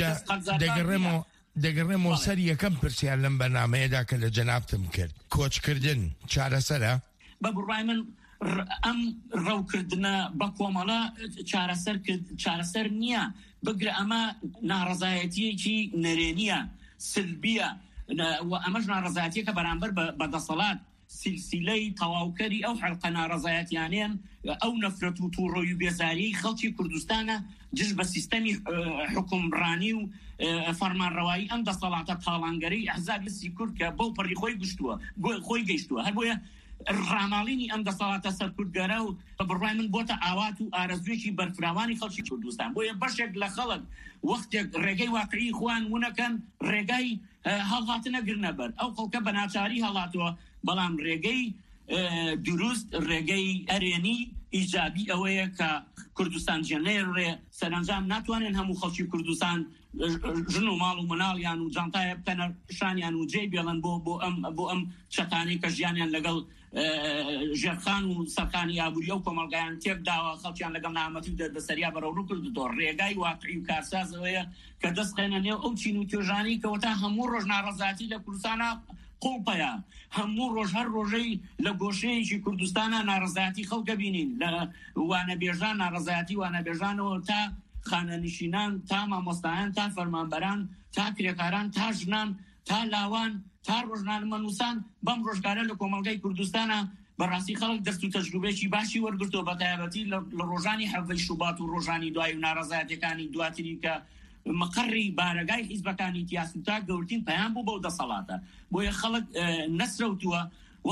دەگەڕێمەوە سەر یەکەم پرسیار لەم بەرنامەیەدا کە لە جەنابتم کرد کۆچکردن چارەسەرە بە بڕوای من ئەم ڕەوکردنە بە کۆمەڵە چارەسەر نییە بگرە ئەمە ناڕەزایەتیەکی نەرێنیە سلبیە و ئەمەش ناڕەزایەتیەکە بەرامبەر بە دەسەڵات سلسلەی تەواوکەری ئەو حەلقە ناڕەزایەتیانێن ئەو نەفرەت و تووڕۆی و بێزاریی خەڵکی کوردستانە جش بە سیستەمی حکومڕانی و فەرمانڕەوایی ئەم دەسەڵاتە تاڵانگەرەی ئەحزاب لەسی کورد کە بەو پەڕی خۆی گەیشتووە هەر بۆیە ڕاماڵینی ئەم دەسەڵاتە سەرکوردگەرە و بە بڕوای من بۆتە ئاوات و ئارەزوێکی بەرفراوانی خەڵکی کوردستان بۆیە بەشێک لە خەڵک وەختێک ڕێگەی واقعی خۆیان ونەکەن ڕێگای هەڵهاتنە گرنەبەر ئەو خەڵکە بە ناچاری هەڵاتەوە بەڵام ڕێگەی دروست ڕێگەی ئەرێنی ئیجابی ئەوەیە کە کوردستان جێنێڕێ سەرنجام ناتوانێن هەموو خەڵکی کوردستان ژن و ماڵ و مناڵیان و جانتایە بکەنە شانیان و جێ بێڵن بۆ ئەم چەتانەی کە ژیانیان لەگەڵ ژێرخان و سەرخانی ئابووری ئەو کۆمەڵگایان تێکداوە خەڵکیان لەگەڵ نامەتی دەسەریا بەرەو کردووە ڕێگای واقعی و کارسازەوەیە کە دەستخێنە نێو ئەو چین و توێژانی کەوتا هەموو ڕۆژ ناڕەزاتی لە کوردستانە قوڵپەیە هەموو ڕۆژ هەر ڕۆژەی لە گۆشەیەکی کوردستانە ناڕەزایەتی خەڵکە بینین لە وانەبێژان ناڕەزایەتی وانەبێژانەوە تا خانەنشینان تا مامۆستایان تا فەرمانبەران تا کرێکاران تا ژنان تا لاوان تا ڕۆژنامەنووسان بەم ڕۆژگارە لە کۆمەلگای کوردستانە بەڕاستی خەڵک دەست و تەجروبەیەکی باشی وەرگرتەوە بە تایبەتی لە ڕۆژانی حەڤەی شوبات و ڕۆژانی دوای و ناڕەزایەتەکانی دواتری کە مەقڕی بارەگای حیزبەکانی تیاسوتا گەورترین پەیام بوو بەو دەسەڵاتە بۆیە خەڵک نەسرەوتووە و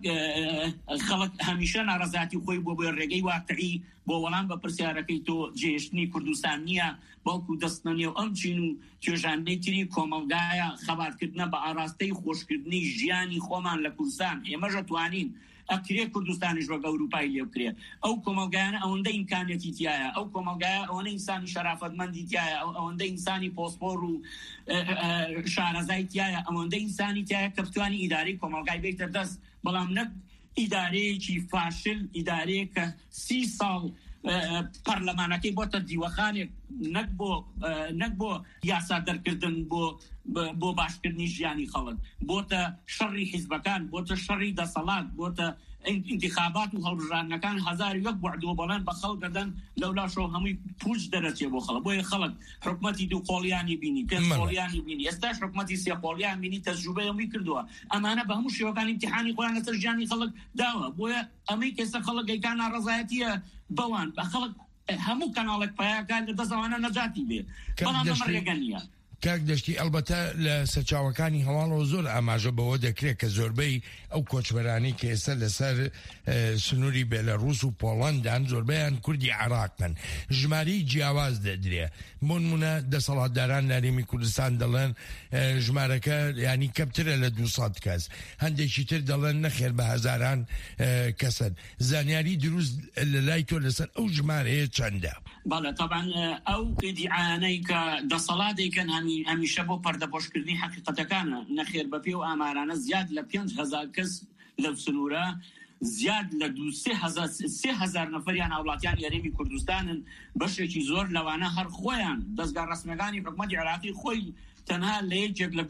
خەڵک هەمیشە ناڕەزایەتی خۆی بۆ ڕێگەی واقعی بۆ وەڵام بە پرسیارەکەی تۆ جێشتنی کوردستان نییە باوکو دەستنەنێ و ئەم چین و توێژانەی تری کۆمەلگایە خەباتکردنە بە ئاراستەی خۆشکردنی ژیانی خۆمان لە کوردستان ئێمەژە توانین ئەکرێ کوردستانیش وەک ئەوروپای لێ بکرێ ئەو کۆمەلگایانە ئەوەندە ئیمکانێتی تایە ئەو کۆمەلگایە ئەوەنە ئینسانی شەرافەتمەندی تایە ئەوەندە ئینسانی پۆسپۆر و شارەزای تایە ئەوەندە ئینسانی تایە کە بتوانی ئیدارەی کۆمەلگای بێتە دەست بەڵام نەک ئیدارەیەکی فاشل ئیدارەیە کە 30 ساڵ پەرلەمانەکەی بۆتە دیوەخانێک نەک بۆ یاسا دەرکردن بۆ باشکردنی ژیانی خەڵک بۆتە شەڕی حیزبەکان بۆتە شەڕی دەسەڵات بۆتە انتخابات و هەڵبژاردنەکان 1001 بوعدوە بەڵێن بە خەڵک دەدەن لەولاشەوە هەمووی پوچ دەرەچێ بۆ خەڵک بۆیە خەڵک حکومەتی دوو قۆڵیانی بینی پێنج قۆڵیانی بینی ئێستاش حکومەتی سێ قۆڵیان بینی تەجروبەی ئەمەی کردووە ئەمانە بە هەموو شێوەکان ئیمتیحانی خۆیان لەسەر ژیانی خەڵک داوە بۆیە ئەمەی کەسە خەڵک ئەیکان ناڕەزایەتیە بەوان بە خەڵک هەموو کەناڵێک پایاکان لە دەستەوانە نەجاتی بێ بەڵام ئەمە ڕێگە نییە کاک دەشتی ئەلبەتە لە سەرچاوەکانی هەواڵەوە زۆر ئاماژە بەوە دەکرێت کە زۆربەی ئەو کۆچبەرانی کە ئێستا لەسەر سنووری بێلەڕوس و پۆڵەندان زۆربەیان کوردی عێراقن ژمارەی جیاواز دەدرێ بۆ نمونە دەسەڵاتداران لەرێمی کوردستان دەڵێن ژمارەکە ینی کەمترە لە 200 کەس هەندێکی تر دەڵێن نەخێر بە هەزاران کەسن زانیاری دروست لە لای تۆ لەسەر ئەو ژمارەیە چەندە؟ بەڵێ طبعاً ئەو ئیدعاانەی کە دەسەڵاتێکن هەمیشە بۆ پەردەپۆشکردنی حەقیقەتەکانە نەخێر بە پێ و ئامارانە زیاد لە 5,000 کەس لەو سنوورە زیاد لە 3,000 نەفەریان هاوڵاتیان یاریمی کوردستانن بەشێکی زۆر لەوانە هەر خۆیان دەستگا ڕسمیەکانی حکومەتی عێراقی خۆی تەنها لە یەکێک لە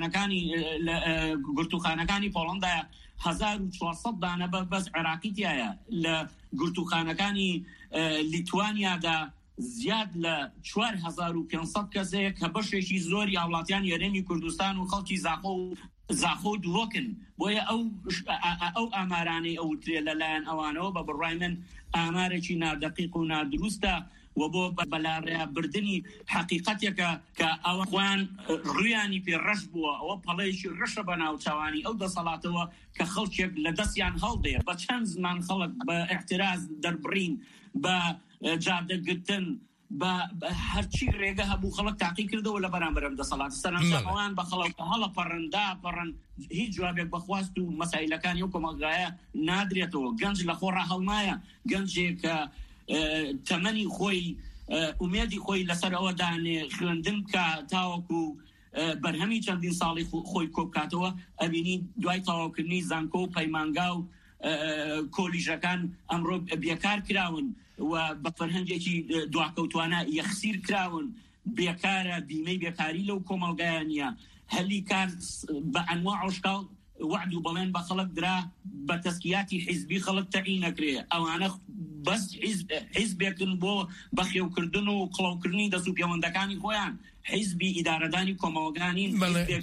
گورتوخانەکانی پۆڵەندایە 1400 دانە بەس عێراقی تایە لە گورتوخانەکانی لیتوانیادا زیاد لە 4,500 کەسەیە کە بەشێکی زۆری هاوڵاتیان یاریمی کوردستان و خەڵکی زاخۆ دووەکن بۆیە ئەو ئامارانەی ئەوترێ لەلایەن ئەوانەوە بە بڕای من ئامارێکی نادەقیق و نادروستە و بۆ بەلاڕێبردنی حەقیقەتێکە کە ئەوە خوان ڕویانی پێڕەش بووە ئەوە پەڵەیەکی ڕەشە بە ناوچوانی ئەو دەسەڵاتەوە کە خەڵکێک لە دەستیان هەڵدێ بە چەند زمان خەڵک بە احتراز دەربڕین بە جادەگرتن بە هەرچی ڕێگە هەبوو خەڵک تاقی کردەوە لە بەرامبەرم دەسەڵات سەرنجەمەوان بە خەڵک هەڵە پەڕن هیچ جوابێک بەخواست و مەسائلەکانی و کۆمەلگایە نادرێتەوە گەنج لە خۆڕا هەڵمایە گەنجێک کە تەمەنی خۆی ئومێدی خۆی لەسەر ئەوە دانێ خوێندن کە تاوەکو بەرهەمی چەندین ساڵی خۆی کۆبکاتەوە ئەبینی دوای تەواوکردنی زانکۆ و پەیمانگا و کۆلیژەکان ئەمڕۆ بێکار کراون و بە فەرهەنگێکی دواکەوتوانە یەخسیر کراون بێکارە بیمەی بێکاری لەو کۆمەلگایە نییە هەلی کار بە ئەنواع عشقاڵ وعد و بەڵێن بە خەڵک درا بە تەسکیاتی حیزبی خەڵک تەعین نەکرێ ئەوانە بەس حیزبێکن بۆ بەخێوکردن و قڵاوکردنی دەست و پەیوەندەکانی خۆیان حیزبی ئیدارەدانی کۆمەڵگانین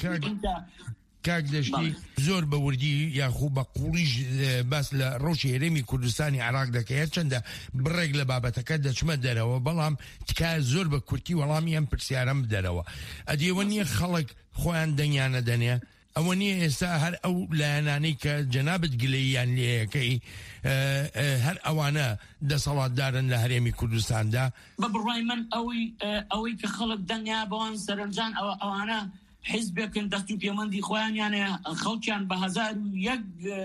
کاک دەشتی زۆر بە وردی یاخوو بە قوڵیش باس لە ڕۆژی هەرێمی کوردستانی عێراق دەکەیە چەندە بڕێک لە بابەتەکە دەچمە دەرەوە بەڵام تکایە زۆر بە کورتی وەڵامی ئەم پرسیارەم بدەرەوە ئەدیەوە نییە خەڵک خۆیان دەنگیانە دەنێ ئەوە نییە ئێستا هەر ئەو لایەنانەی کە جەنابەت گلەییان لێیەکەی هەر ئەوانە دەسەڵاتدارن لە هەرێمی کوردستاندا بە بڕای من ئەوەی کە خەڵک دەنگیا بەوان سەرنجان ئەوانە حیزبێکن دەست و پەیوەندی خۆیانیانە خەڵکیان بە 1,001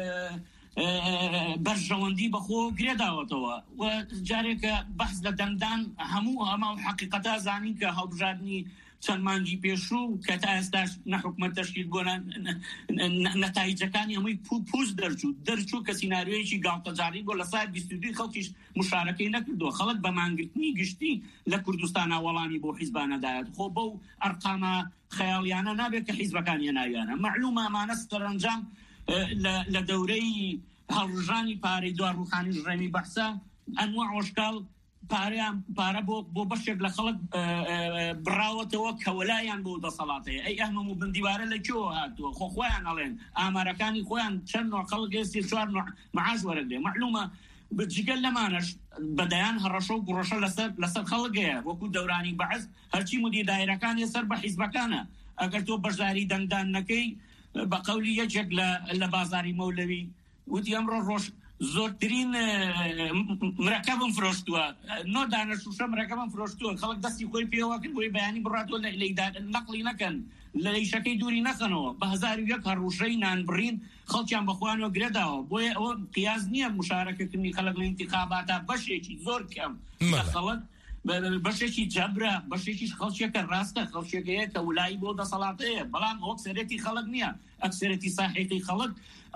بەرژەوەندی بەخۆ گرێداوەتەوە و جارێکە بەحث لە دەنگدان هەموو ئەمە حەقیقەتە زانین کە هەڵبژاردننی چەند مانگی پێشوو کە تا ئێستاش نەحکومەت تەشکیل بۆ نەتایجەکانی هەمووی پووز دەرچوو کە سیناریۆیەکی گاڵتەجاری بۆ لە سای 22 خەڵکیش مشارەکەی نەکردووە خەڵک بە مانگرتنی گشتی لە کوردستانە وەڵامی بۆ حیزبانەدایەت خۆ بەو ئەرقامە خەیاڵیانە نابێت کە حیزبەکانی ناویانە معلومە ئەمانە سەرنجام لە دەورەی هەڵژانی پارەی دوار ڕوخانی ژڕێمی بەحسە ئەنواع ئۆشکاڵ پارە بۆ بەشێک لە خەڵک بڕاوەتەوە کەوەلایان بۆ دەسەڵاتەیە ئەی ئەحمەم و بندیوارە لە کێوە هاتووە خۆیان ئەڵێن ئامارەکانی خۆیان چەند نوع خەڵک ئێستی 4 معاش وەرەگرێ معلومە بجگەل لەمانەش بەدەیان هەڕەشە و گوڕەشە لەسەر خەڵکەیە وەکو دەورانی بەعز هەرچی مدیر دایرەکانی سەر بە حیزبەکانە ئەگەر تۆ بەشداری دەنگدان نەکەی بە قەولی یەکێک لە بازاری مەولەوی وتی ئەمڕۆ ڕۆژ زۆرترین مرەکەبم فرۆشتووە نۆ دانەشوشە مرەکەبم فرۆشتووە خەڵک دەستی خۆی پێوە کرد بۆی بەیانی بڕاتوە نەقلی نەکەن لە لەیشەکەی دووری نەخەنەوە بە 1001 هەڕوشەی نانبڕین خەڵکیان بەخوانەوە گرێداوە بۆیە ئەوە قیاس نییە مشارەکەکردنی خەڵک لە ئینتیخاباتە بەشێکی زۆر کەم خەڵک بەشێکی جەبرە بەشێکیش خەڵکێکە ڕاستە خەڵکێکەیە کە ولایی بۆ دەسەڵاتەیە بەڵام ئەو ئەکسەرەتی خەڵک نییە ئەکسەرەتی ساحێتی خەڵک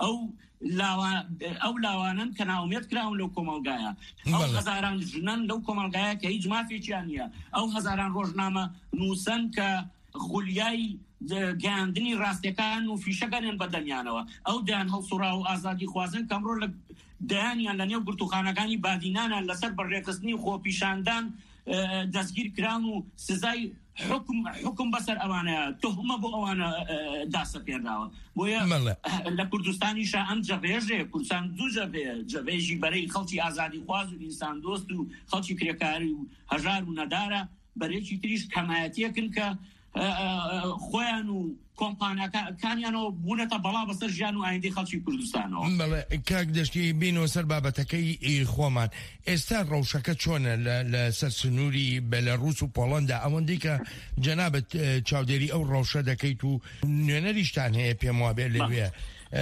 ئەو لاوانن کە ناومێت کراون لەو کۆمەلگایە ئەو هەزاران ژنن لەو کۆمەلگایە کە هیچ مافێکیان نییە ئەو هەزاران ڕۆژنامە نووسن کە خولیای گەیاندنی ڕاستیەکان و فیشەکانیان بەدەمیانەوە ئەو دایان هەڵسوڕا و ئازادی خوازن کەمڕۆ لە دایانیان لە نێو گرتوخانەکانی بادینانە لەسەر بەڕێکخستنی خۆپیشاندان دەستگیر کران و سزای حکم بەسەر ئەوانەیە تۆهمە بۆ ئەوانە داسەپێداوە بۆیە لە کوردستانیشە ئەم جەبێژێ کوردستان دوو جەبەیە جەبێژی بەرەی خەڵکی ئازادی خواز و ئینسان دۆست و خەڵکی کرێکاری و هەژار و نەدارە بەرێکی تریش کەمایەتیەکن کە خۆیان و کۆمپانیەکانیانەوە بوونەتە بەڵا بەسەر ژیان و ئایندەی خەڵکی کوردستانەوە. کاک دەشتی بینەوە سەر بابەتەکەی خۆمان ئێستا ڕەوشەکە چۆنە لە سەر سنووری بەلەڕوس و پۆڵەندا ئەوەندەی کە جەنابەت چاودێری ئەو ڕەوشە دەکەیت و نوێنەریشتان هەیە پێم وابێ لەوێ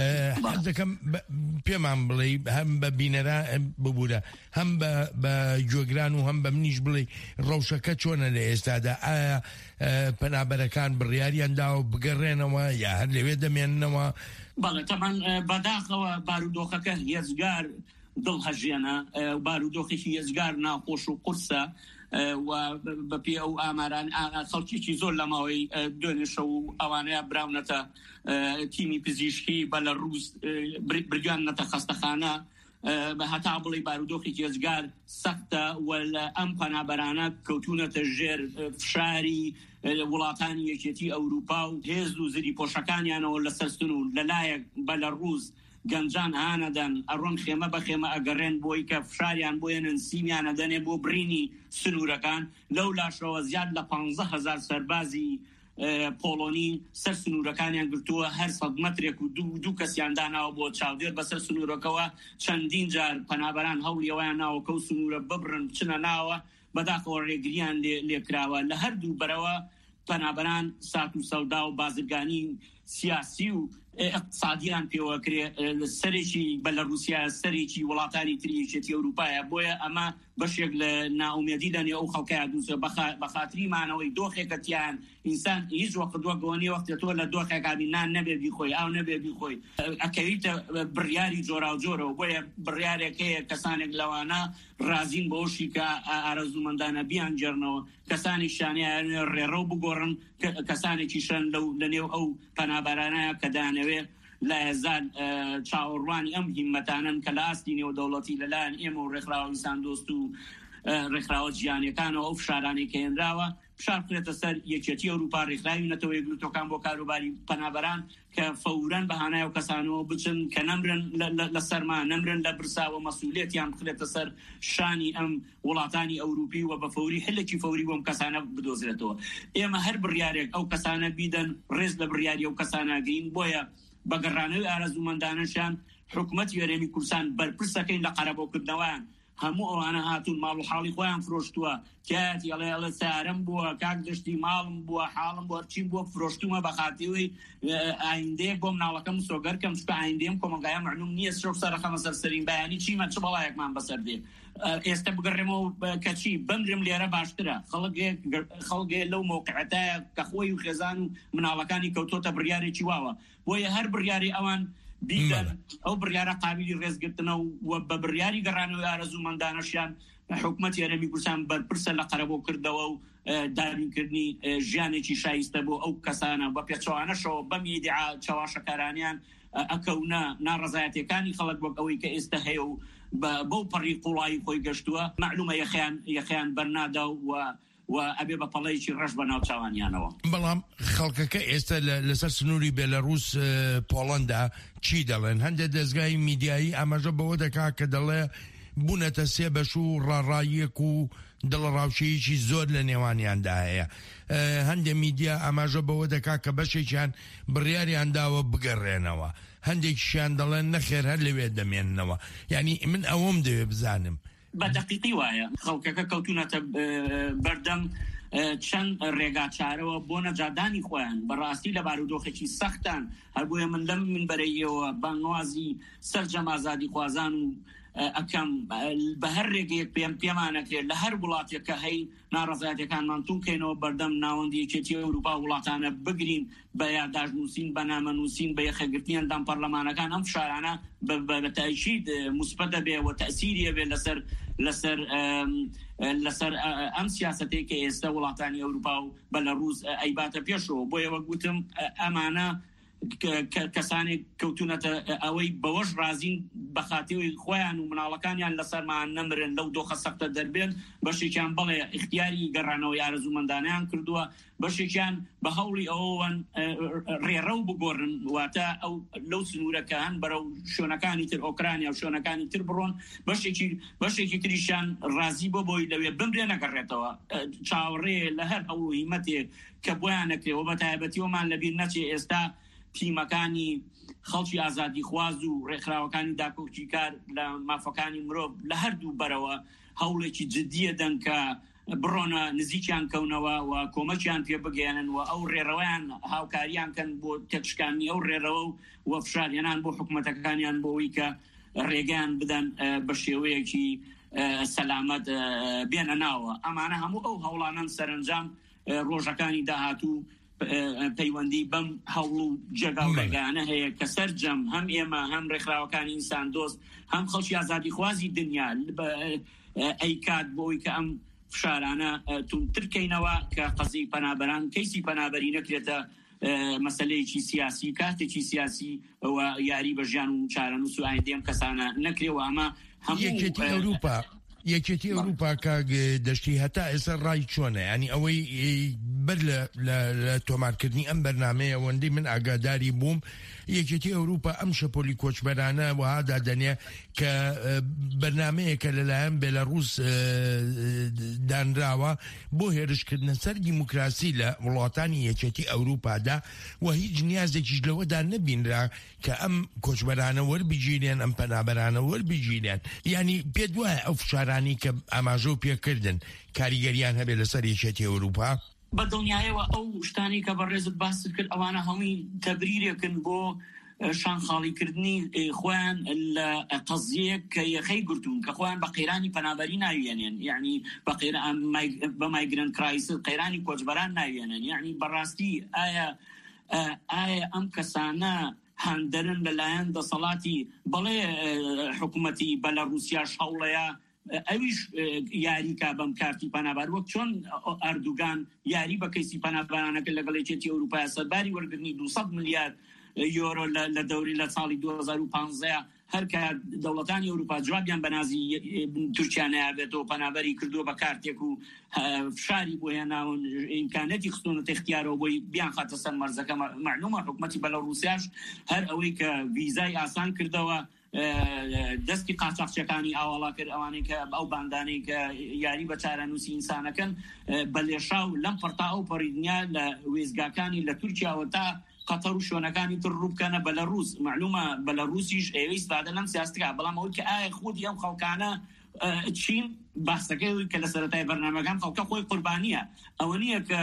حەز دەکەم پێمان بڵێ هەم بە بینەرە ببوورە هەم بە گوێگران و هەم بە منیش بڵێ ڕەوشەکە چۆنە لە ئێستادا ئایا پەنابەرەکان بڕیاریان داوە بگەڕێنەوە یا هەر لەوێ دەمێننەوە بەڵێ تەمان بەداخەوە بارودۆخەکە هێزگار دڵهەژێنە بارودۆخێکی هێزگار ناخۆش و قورسە و بەپێ ئەو ئاماران خەڵکیی زۆر لەماوەی دوێنێشە و ئەوانەیە براونەتە تیمی پزیشکی بەلەڕوس بریان نەتە خەستەخانە هەتا بڵێ بارودۆخی هێزگار سەختە و لە ئەم پەنابەرانە کەوتونەتە ژێر فشاری وڵاتانی یەکێتی ئەوروپا و هێز و زری پۆشەکانیانەوە لەسەر سن و لەلایەک بەلەڕوس گەنجان هانەدەن ئەڕۆن خێمە بە خێمە ئەگەڕێن بۆی کە فشاریان بۆیەنن سیمیانە دەنێ بۆ برینی سنوورەکان لەو لاشەوە زیاد لە 15,000 سەربازی پۆڵۆنی سەر سنوورەکانیان گرتووە هەر 100 مەترێک و دوو کەسیان داناوە بۆ چاودێر بەسەر سنوورەکەوە چەندین جار پەنابەران هەوڵیەوەیان ناوە کە و سنوورە ببرن بچنە ناوە بەداخەوە ڕێگریان لێکراوە لە هەردوو بەرەوە پەنابەران سات و سەودا و بازرگانی سیاسی و اقتصادیان پێوەکرێ سەرێکی بەلەڕوسیا سەرێکی وڵاتانی تریەتی ئەوروپایە بۆیە ئەمە بەشێک لە ناومێدی دەنێ ئەو خەڵکەیە دووسە بە خاتریمانەوەی دۆخێکەتیان ئینسان هیچ وەقت دووەگەوەنی وەختێ تۆ لە دۆخێکانی نان نەبێ بیخۆی ئاو نەبێ بیخۆی ئەکەویتە بڕیاری جۆرا و جۆرەوە بۆیە بڕیارێکەیە کەسانێک لەوانە رازین بۆشی کە ئارەزوومەندانە بیان جێرنەوە کەسانی شانیان ڕێڕە و بگۆڕن کەسانێکی شەن لە نێو ئەو پەنابەرانەیە کە دانەوێ لە هێزان چاوەڕوانی ئەم هیممەتانن کە لە ئاستی نێودەوڵەتی لەلایەن ئێمە و ڕێکخراوە ئینسان دۆست و ڕێکخراوە جیهانیەکانەوە ئەو فشارانێک کە هێنراوە فشار بکرێتە سەر یەکێتی ئەوروپا ڕێکخراوی نەتەوەی گرتوەکان بۆ کاروباری پەنابەران کە فەورەن بەهانایە و کەسانەوە بچن کە نەمرن لە سەرما نەمرن لە برساوە مەسئولیەتیان بخرێتە سەر شانی ئەم وڵاتانی ئەوروپی و بە فەوری حلێکی فەوری بۆم کەسانە بدۆزرێتەوە ئێمە هەر بڕیارێک ئەو کەسانە بیدەن ڕێز لە بڕیاری ئەو کەسانە گرین بۆیە بەگەڕانەوەی ئارەزوومەندانەشان حکوومەتی هەرێمی کوردستان بەرپرسەکەین لە قەرەبۆکردنەوەیان هەموو ئەوانە هاتوون ماڵ و حاڵی خۆیان فرۆشتووە کاتی ئەڵێ سارم بووە کاک دەشتی ماڵم بووە حاڵم بۆ چیم بۆ فرۆشتومە بە خاتیەوەی ئایندەیەک بۆم ناڵەکەم سۆگەرکەم چکە ئایندەم کۆمەلگایە معلوم نییە شۆ سەرەخەمە سەرسەرین بەیانی چیمە چ بەڵایەکمان بەسەر دێ ئێستا بگەڕێمەوە کەچی بمرم لێرە باشترە خەڵگێ لەو موقعەتایە کە خۆی و خێزان و مناڵەکانی کەوتۆتە بڕیارێکی واوە بۆیە هەر بڕیاری ئەوان بیدەن ئەو بڕیارە قابلی ڕێزگرتنە و بە بڕیاری گەڕانەوەی ئارەزوومەندانەشیان حکوومەتی هەرێمی کوردستان بەرپرسە لە قەرەبۆکردەوە و دابینکردنی ژیانێکی شایستە بۆ ئەو کەسانە بە پێچەوانەشەوە بەم ئیدعا چاواشەکارانیان ئەکەونە ناڕەزایەتەکانی خەڵک وەک ئەوەی کە ئێستا هەیە و بەو پەڕی قوڵایی خۆی گەشتووە معلومە یەخیان بەرنادا و ئەبێ بە پەڵەیەکی ڕەش بە ناو چاوانیانەوە. بەڵام خەڵکەکە ئێستا لەسەر سنووری بێلەڕوس پۆڵەندا چی دەڵێن؟ هەندێک دەستگای میدیایی ئاماژە بەوە دەکا کە دەڵێ بوونەتە سێ بەش و ڕاڕاییەک و دڵڕاوشەیەکی زۆر لە نێوانیاندا هەیە. هەندێک میدیا ئاماژە بەوە دەکا کە بەشێکیان بڕیاریان داوە بگەڕێنەوە، هەندێکیشیان دەڵێن نەخێر هەر لەوێ دەمێننەوە. یعنی من ئەوەم دەوێ بزانم بە دەقیقی وایە خەڵکەکە کەوتونەتە بەردەم چەند ڕێگا چارەوە بۆ نەجادانی خۆیان بەڕاستی لە بارودۆخێکی سەختان هەر بۆیە من لەم منبەرەیەوە بانوازی سەرجەم ئازادی خوازان و ئەکەم بە هەر ڕێگەیەک پێمانەکرێت لە هەر وڵاتێکە هەی ناڕەزایەتەکانمان تووکەینەوە بەردەم ناوەندی یەکێتی ئەوروپا وڵاتانە بگرین بە یادداشتنووسین بە نامەنووسین بە یەخەگرتنیان دام پەرلەمانەکان ئەم فشارانە بە تایشید موسبەت دەبێ و تەسیریە بێ لەسەر ئەم سیاسەتەی کە ئێستا وڵاتانی ئەوروپا و بەلەڕوس ئەیباتە پێشەوە. بۆیەوە گوتم ئەمانە کەسانێک کەوتونەتە ئەوەی بەوەش رازین بەخاتیەوەی خۆیان و مناڵەکانیان لەسەرمان نەمرن لەو دۆخە سەختە دەربێن، بەشێکیان بەڵێ اختیاری گەڕانەوەی ئارەزوومەندانیان کردووە، بەشێکیان بە هەوڵی ئەوەن ڕێڕەو بگۆڕن واتە ئەو لەو سنوورەکە هەن بەرەو شوێنەکانی تر ئۆکرانیا و شوێنەکانی تر بڕۆن، بەشێکی تریشیان رازی بۆی لەوێ بمرێ نەگەڕێتەوە. چاوەڕێ لە هەر ئەو هیمەتێ کە بۆیان نەکرێەوە بە تایبەتیەوەمان لەبیر نەچێ ئێستا تیمەکانی خەڵکی ئازادی خواز و ڕێکخراوەکانی داکۆکی کار لە مافەکانی مرۆڤ لە هەردوو بەرەوە هەوڵێکی جدیە دەن کە بڕۆنە نزیکیان کەونەوە و کۆمەکیان پێ بگەێنن و ئەو ڕێڕەوەیان هاوکاریان کەن بۆ تێکشکانی ئەو ڕێڕەوە و فشارهێنان بۆ حکوومەتەکانیان بۆەوەی کە ڕێگەیان بدەن بە شێوەیەکی سەلامەت بێنە ناوە. ئەمانە هەموو ئەو هەوڵانان سەرنجام ڕۆژەکانی داهاتوو پەیوەندی بەم هەوڵ و جێگا و ڕێگانە هەیە کە سەرجەم هەم ئێمە هەم ڕێکخراوەکانی ئینسان دۆست هەم خەڵکی ئازادی خوازی دنیا ئەیکات بۆی کە ئەم فشارانە تونترکەینەوە کە قەزی پەنابەران کەیسی پەنابەری نەکرێتە مەسەلەیەکی سیاسی، کاتێکی سیاسی و یاری بە ژیان و چارەنووس و ئایندەی ئەم کەسانە نەکرێەوە. ئەمە هەموو یەکێتی ئەوروپا کە دەشتی هەتا ئێستا ڕای چۆنە؟ ینی ئەوەی بەر لە تۆمارکردنی ئەم بەرنامەیە ئەوەندەی من ئاگاداری بووم یەکێتی ئەوروپا ئەم شەپۆلی کۆچبەرانە وها دادەنێ کە بەرنامەیەکە لەلایەن بێلەڕوس دانراوە بۆ هێرشکردنە سەر دیموکراسی لە وڵاتانی یەکێتی ئەوروپادا و هیچ نیازێکیش لەوەدا نەبینرا کە ئەم کۆچبەرانە وەربگیرێن، ئەم پەنابەرانە وەربگیرێن. ینی پێت وایە ئەو فشارانی کە ئاماژە و پێکردن کاریگەریان هەبێ لەسەر یەکێتی ئەوروپا؟ بە دڵنیایەوە ئەو شتانی کە بەڕێزت باست کرد ئەوانە هەمووی تەبریرێکن بۆ شانخاڵیکردنی خۆیان لە قەزیەک کە یەخەی گرتوون کە خۆیان بە قەیرانی پەنابەری ناوێنێن، یعنی بە مایگرنت کرایسس قەیرانی کۆچبەران ناوێنن. یعنی بەڕاستی ئایا ئەم کەسانە هەندەرن لەلایەن دەسەڵاتی بەڵێ حکوومەتی بەلەڕوسیاش هەوڵەیە ئەویش یاریکا بەم کارتی پەنابەر وەک چۆن ئەردوگان یاری بە کەیسی پەنابەرانەکە لەگەڵ یەکێتی ئەوروپا سەرباری وەرگرتنی 200 ملیار یۆرۆ لە دەوری لە ساڵی 2015 هەرکە دەوڵەتانی ئەوروپا جوابیان بە نازی تورکیا نایابێتەوە پەنابەری کردووە بە کارتێک و فشاری بۆ هێناون ئیمکانەتی خستونەتە اختیارەوە بۆی بیان خاتە سەر مەرزەکە. معلومە حکوومەتی بەلەڕوسیاش هەر ئەوەی کە ڤیزای ئاسان کردەوە دەستی قاچاقچیەکانی ئاواڵا کرد ئەوانەی کە ئەو باندانەی کە یاری بە چارەنووسی ئینسانەکەن بە لێشاو لەم پەرتا ئەو پەڕیدنیا لە وێزگاکانی لە تورکیاوە تا قەتەر و شوێنەکانی تر ڕووبکەنە بەلەڕوس. معلومە بەلەڕوسیش ئێوەی استفادە لەم سیاستەکە، بەڵام ئەوەی کە ئایا خودی ئەم خەڵکانە چین باسەکەی کە لە سەرەتای بەرنامەکان خەڵکە خۆی قوربانیە. ئەوە نییە کە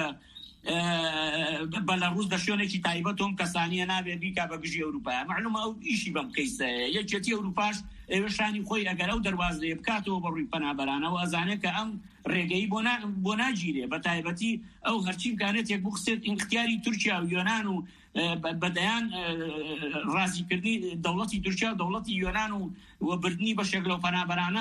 بەلەڕوس دە شوێنێکی تایبەت تۆم کەسانیە نابێت بیکا بە گژی ئەوروپا. معلومە ئەو ئیشی بەم کەیسەیە. یەکێتی ئەوروپاش ئێوەشانی خۆی ئەگەر ئەو دەواازەیە بکاتەوە بە ڕووی پەنابەرانەوە ئەزانێت کە ئەم ڕێگەی بۆ ناگیرێ. بە تایبەتی ئەو هەرچی بکانێت یەک بخسێت اختیاری تورکیا و یۆنان و بەدەیان ڕازیکردنی دەوڵەتی تورکیا و دەوڵەتی یۆنان و بردننی بەشێک لەو پەنابەرانە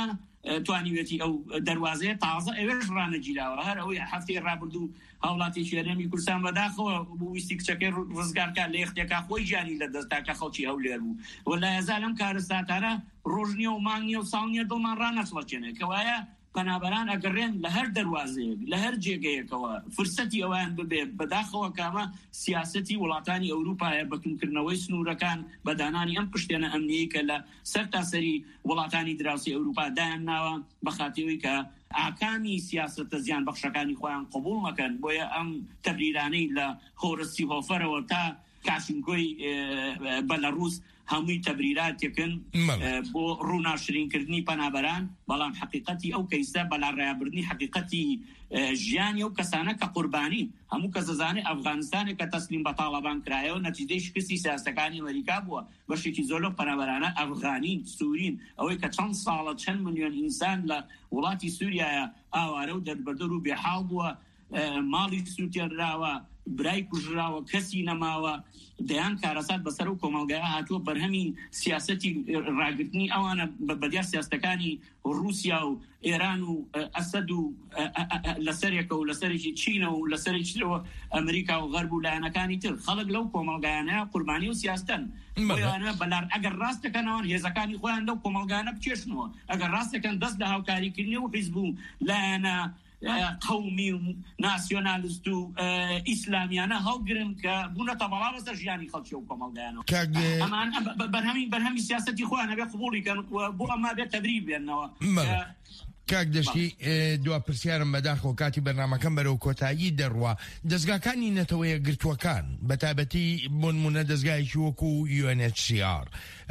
توانیوێتی ئەو دەواازەیە تازە ئەوێش ڕانەگیراوە هەر ئەوەی هەفتەی ڕابردوو هاوڵاتی هەرێمی کوردستان بەداخەوە ویستی کچەکەی ڕزگارکە لە یەختێکا خۆی ژیانی لە دەستاکە خەڵکی هەولێر بوو وەلای ئەزا لەم کارەساتانە ڕۆژنیە و مانگیە و ساڵنیە دڵمان ڕانەچڵەچێنێ کەوایە پەنابەران ئەگەڕێن لە هەر دەواازەیەک لە هەر جێگەیەکەوە فرسەتی ئەویان ببێت بەداخەوە کامە سیاسەتی وڵاتانی ئەوروپایە بەتونکردنەوەی سنوورەکان بەدانانی ئەم پشتێنە ئەمنیەی کە لە سەر تاسەری وڵاتانی دراوسی ئەوروپا دایان ناوە بەخاتیەوەی کە ئاکامی سیاسەتە زیان بەخشەکانی خۆیان قبول مەکەن بۆیە ئەم تەبریرانەی لە هۆرستی هۆفەرەوە تا کاشنگۆی بەلاڕووس هەمووی تەبریراتێکن بۆ ڕووناشرینکردنی پەنابەران بەڵام حقیقەتی ئەو کەیسە بەلاڕێیابردنی حقیقەتی ژیانی ئەو کەسانە کە قوربانی هەموو کەس دەزانێت ئەفغانستانێک کە تەسلیم بە تاڵەبان کرایەوە نەتیجەی شکستی سیاسەکانی ئەمریکا بووە بەشێکی زۆر لەو پەنابەرانە ئەفغانین سوورین ئەوەی کە چەند ساڵە چەند ملیۆن ئینسان لە وڵاتی سووریایە ئاوارە و دەربەدەر و بێحاڵ بووە ماڵی سووتێنراوە برای کوژراوە کەسی نەماوە دەیان کارەسات بەسەر و کۆمەڵگەیە هاتووە بەرهەمی سیاسەتی ڕاگرتنی ئەوانە بەدیار سیاستەکانی رووسیا و ئێران و ئەسەد و لەسەرێکە و لەسەرێکی چینە و لەسەرێکیەوە ئەمریکا و غەرب و لایەنەکانی تر خەڵک لەو کۆمەڵگایانەیە قوربانی و سیاستەن بەلار ئەگەر ڕاستەکەنەوەن هێزەکانی خۆیان لەو کۆمەڵگایانە بچێشنەوە ئەگەر ڕاستەکەن دەست لە هاوکاریکردنی و حیزب و لایەنە قومی و ناسیۆنالیست و ئیسلامیانە هەڵگرن کە بوونەتە بەڵا بەسەر ژیانی خەڵکی و کۆمەڵگایانەوە ئەمان بەرهەمی سیاسەتی خۆیان هەبێ قبوڵیکەن بۆ ئەما بێت تەبریب بێنەوە کاک دەشتی دوا پرسیارم بەداخەوە کاتی بەرنامەکەم بەرەو کۆتایی دەڕوا دەستگاکانی نەتەوەیە گرتووەکان بەتابەتی بۆ نمونە دەستگایکی وەکو UNHCR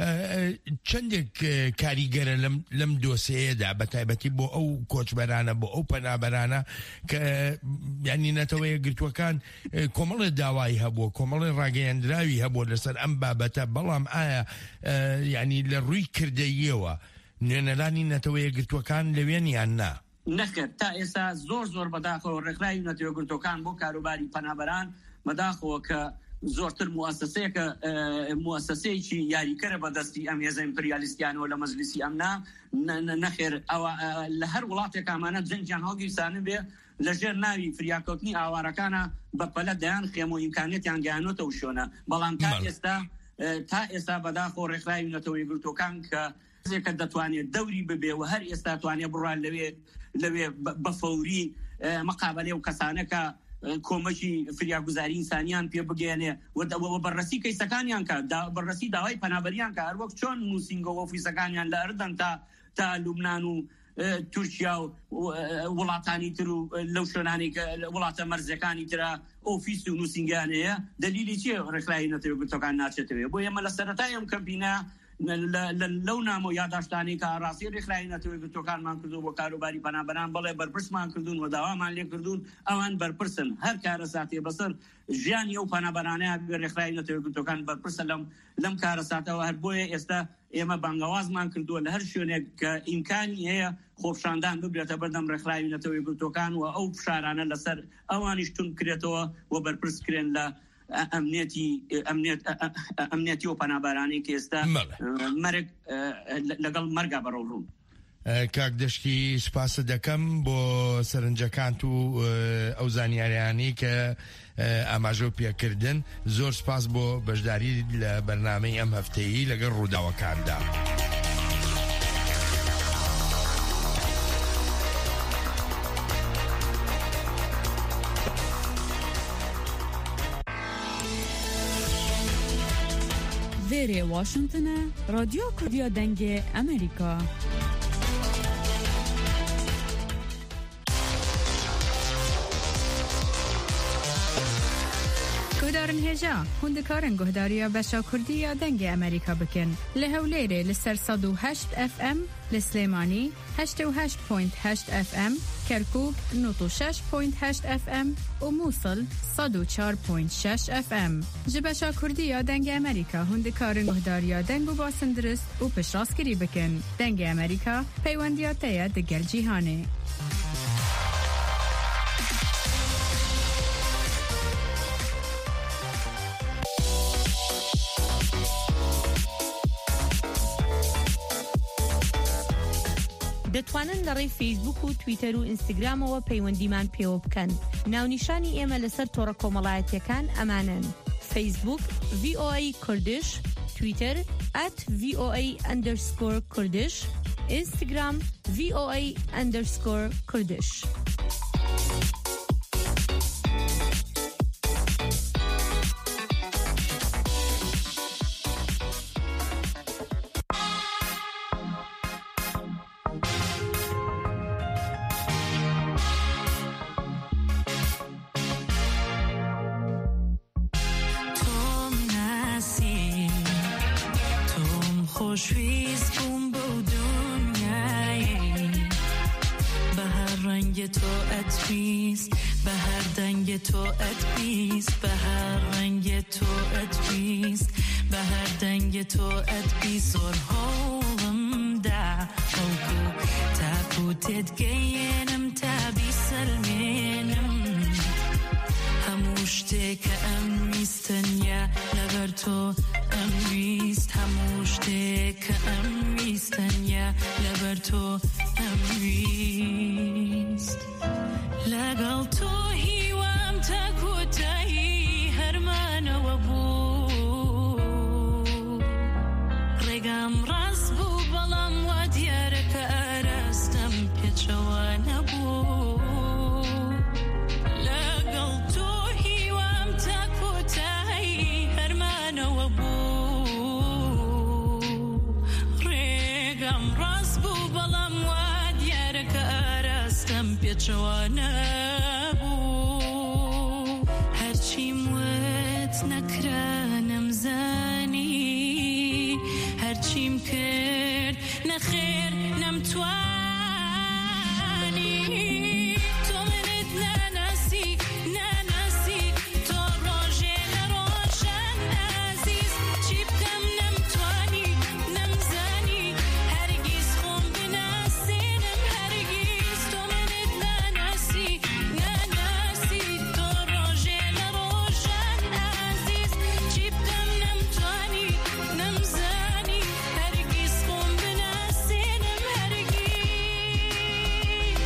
چەندێک کاریگەرە لەم دۆسەیەدا بەتایبەتی بۆ ئەو کۆچبەرانە بۆ ئەو پەنابەرانە کە یعنی نەتەوەیە گرتووەکان کۆمەڵی داوای هەبووە کۆمەڵی ڕاگەیاندراوی هەبووە لەسەر ئەم بابەتە بەڵام ئایا یعنی لە ڕووی کردەیەوە نوێنەرانی نەتەوەیە گرتووەکان لەوێنیان نا نەخێت تا ئێستا زۆر بەداخەوە ڕێکخراوی نەتەوەیە گرتووەکان بۆ کاروباری پەنابەران بەداخەوە کە زۆرتر موسسەیەکی یاریکەرە بەدەستی ئەم هێزە ئیمپریالیستیانەوە لە مەجلیسی ئەمنا نەخێر ئەوە لە هەر وڵاتێک ئامانە جەنگیان هەڵگیرسانە بێ لەژێر ناوی فریاکەوتنی ئاوارەکانە بەپەلە دەیان خێم و ئیمکانێتیان گەیانۆتەوە شۆنە بەڵام تا ئێستا بەداخەوە ڕێکخراوی نەتەوەیە گرتووەکان کە کە دەتوانێت دەوری ببێ و هەر ئێستا توانێت بڕوان لەوێ بەفەوری مەقابلێ و کەسانەکە کۆمەکی فریاگوزاری ئینسانیان پێ بگەێنێ و بەڕەسی کەیسەکانیان کە بەڕەسی داوای پەنابەریان کە هەروەک چۆن نووسینگە و ئۆفیسەکانیان لە ئەردەن تا لوبنان و تورکیا و وڵاتانی تر و لەو شوێنانی کە وڵاتە مەرزەکانی ترە ئۆفیس و نووسینگیانەیە دلیلی چیە ڕێکخراوی نەتەوەیە گرتووەکان ناچێتەوە بۆ ئێمە لە سەرەتای ئەم کەمپینە لەو نام و یادداشتانی کە ڕاستی ڕێکخراوی نەتەوەیە گرتووەکانمان کردو بۆ کاروباری پەنابەران بەڵێ بەرپرسمان کردوون و داوامان لێ کردوون ئەوان بەرپرسن هەر کارەساتێ بەسەر ژیانی ئەو پەنابەرانەیە ڕێکخراوی نەتەوەیە گرتووەکان بەرپرسە لەم کارەساتەوە هەر بۆیە ئێستا ئێمە بانگەوازمان کردووە لە هەر شوێنێک کە ئیمکانی هەیە خۆپشاندان ببرێتە بەردەم ڕێکخراوی نەتەوەیە گرتووەکان و ئەو فشارانە لەسەر ئەوانیش تون بکرێتەوە و بەرپرس کرێن لە ئەمنیەتی و پەنابەرانی کە ئێستا مەرگ لەگەڵ مەرگا بەڕۆڕوون کاک دەشتی سوپاسە دەکەم بۆ سەرنجەکان و ئەو زانیاریانی کە ئاماژە پێکردن زۆر سپاس بۆ بەشداری لە بەرنامەی ئەم هەفتەیی لەگەڵ ڕووداوەکاندا. وێرێ واشنگتنە رادیۆ کوردیا دەنگێ ئەمریکا. گهدارن هێژا هوندکارن گهداریە بەشا کوردیە دەنگێ ئەمریکا بکەن لە هەولێرێ لەسەر 108 FM لە سلێمانی 88.8 FM كركوك 96.8 FM وموصل 104.6 FM جبشا كردية دنگ أمريكا هندكارن گهداريا دنگ و باسندرست و پشراسكري بكن دنگ أمريكا پیوندياتيا دگل جيهاني دەتوانن لەڕێی فیسبوک و تویتەر و ئینستاگرامەوە پەیوەندیمان پێوە بکەن. ناونیشانی ئێمە لەسەر تۆڕە کۆمەڵایەتیەکان ئەمانن: فیسبوک VOA کوردش، تویتر @VOA_کوردش، ئینستاگرام VOA_کوردش. خوشویست بوم بو دنیایی به هر رنگ تو اتویست، به هر دنگ تو اتویست، به هر رنگ تو اتویست، به هر دنگ تو اتویست. زور هولم دا خوکو تاکو تدگینم تابی سلمینم هموشته که امیستنیا لبر تو امویست، هموشته که امیستنیا لبر تو امویست. لگل تو هیوام تاکو تایی هرمانه و بو رگم راست بو بلام و دیاره که ارستم پیچوانه بو. جوانا بو هرچی موت نکرانم زانی، هرچیم کرد نخیر نمتوانی. تو منت نناسی نناسی تو روژه نروشن عزیز، چی بکم نمتوانی نمزانی هرگیز خون بناسینم هرگیز. تو نناسی تو روژه نروشن عزیز، چی بکم نمتوانی نمزانی هرگیز خون بناسینم هرگیز.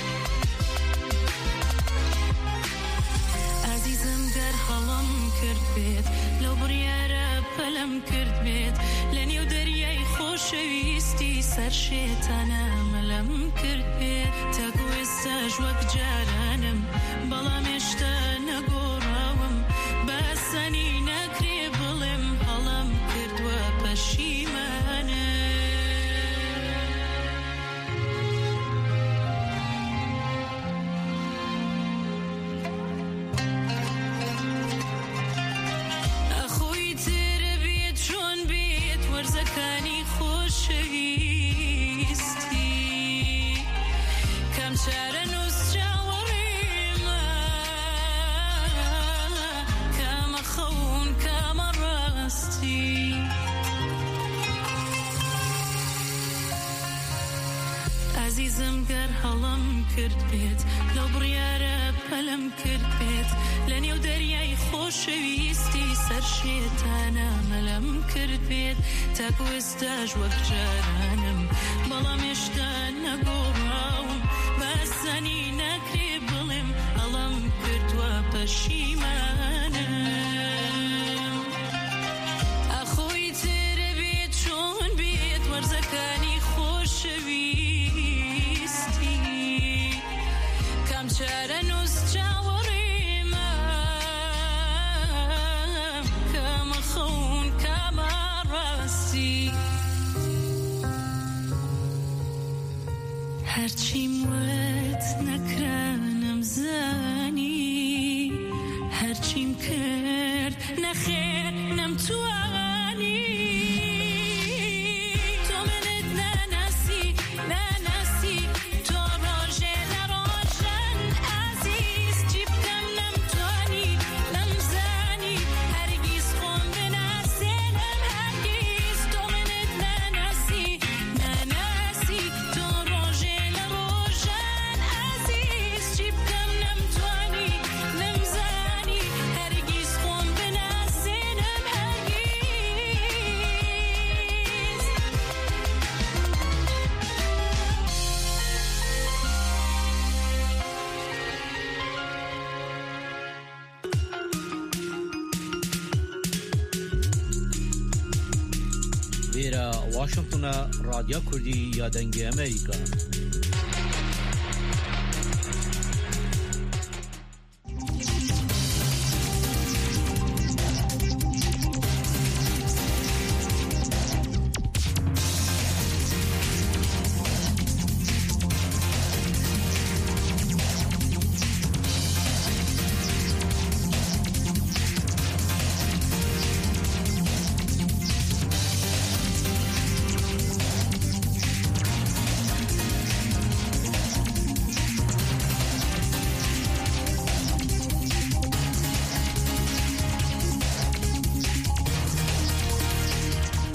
عزیزم گر حالم کرد بید لو بریاره پلم کرد بید لنیو دریای خوشویستی سر شیطانه ملم کرد بید تاکو استاج وک جارانم بلا مشتا نگوراوم بسانی نکری بلم حالم کرد و پشیمانه. اخوی تر بید چون بید ورزکانی خوشویستی کم چاره نوز جاوریما کم خون کم راستی. عزیزم گر حالم کرد بید لو بریاره پلم کرد بید لنیو دریای خوشویستی سر شیطانه ملم کرد بید تاکو استاج وک جارانم بلا مشتا نگوراوم بسانی نکری بلم علم کرد و پشیمانم. اخوی تر بید چون بید ورزکانی خوشویستی کم چاره نوز جاوریما کم خون کم راستی. هرچی موت نکرانم زانی، هرچیم کرد نخیر نمتوانی. تو منت نناسی نناسی تو روژه نروشن عزیز، چی بکم نمتوانی نمزانی هرگیز خون بناسینم هرگیز. تو منت نناسی نناسی تو روژه نروشن عزیز، چی بکم نمتوانی نمزانی هرگیز خون بناسینم هرگیز. لبیرا واشنگتن رادیو کردی یا دنگی امریکا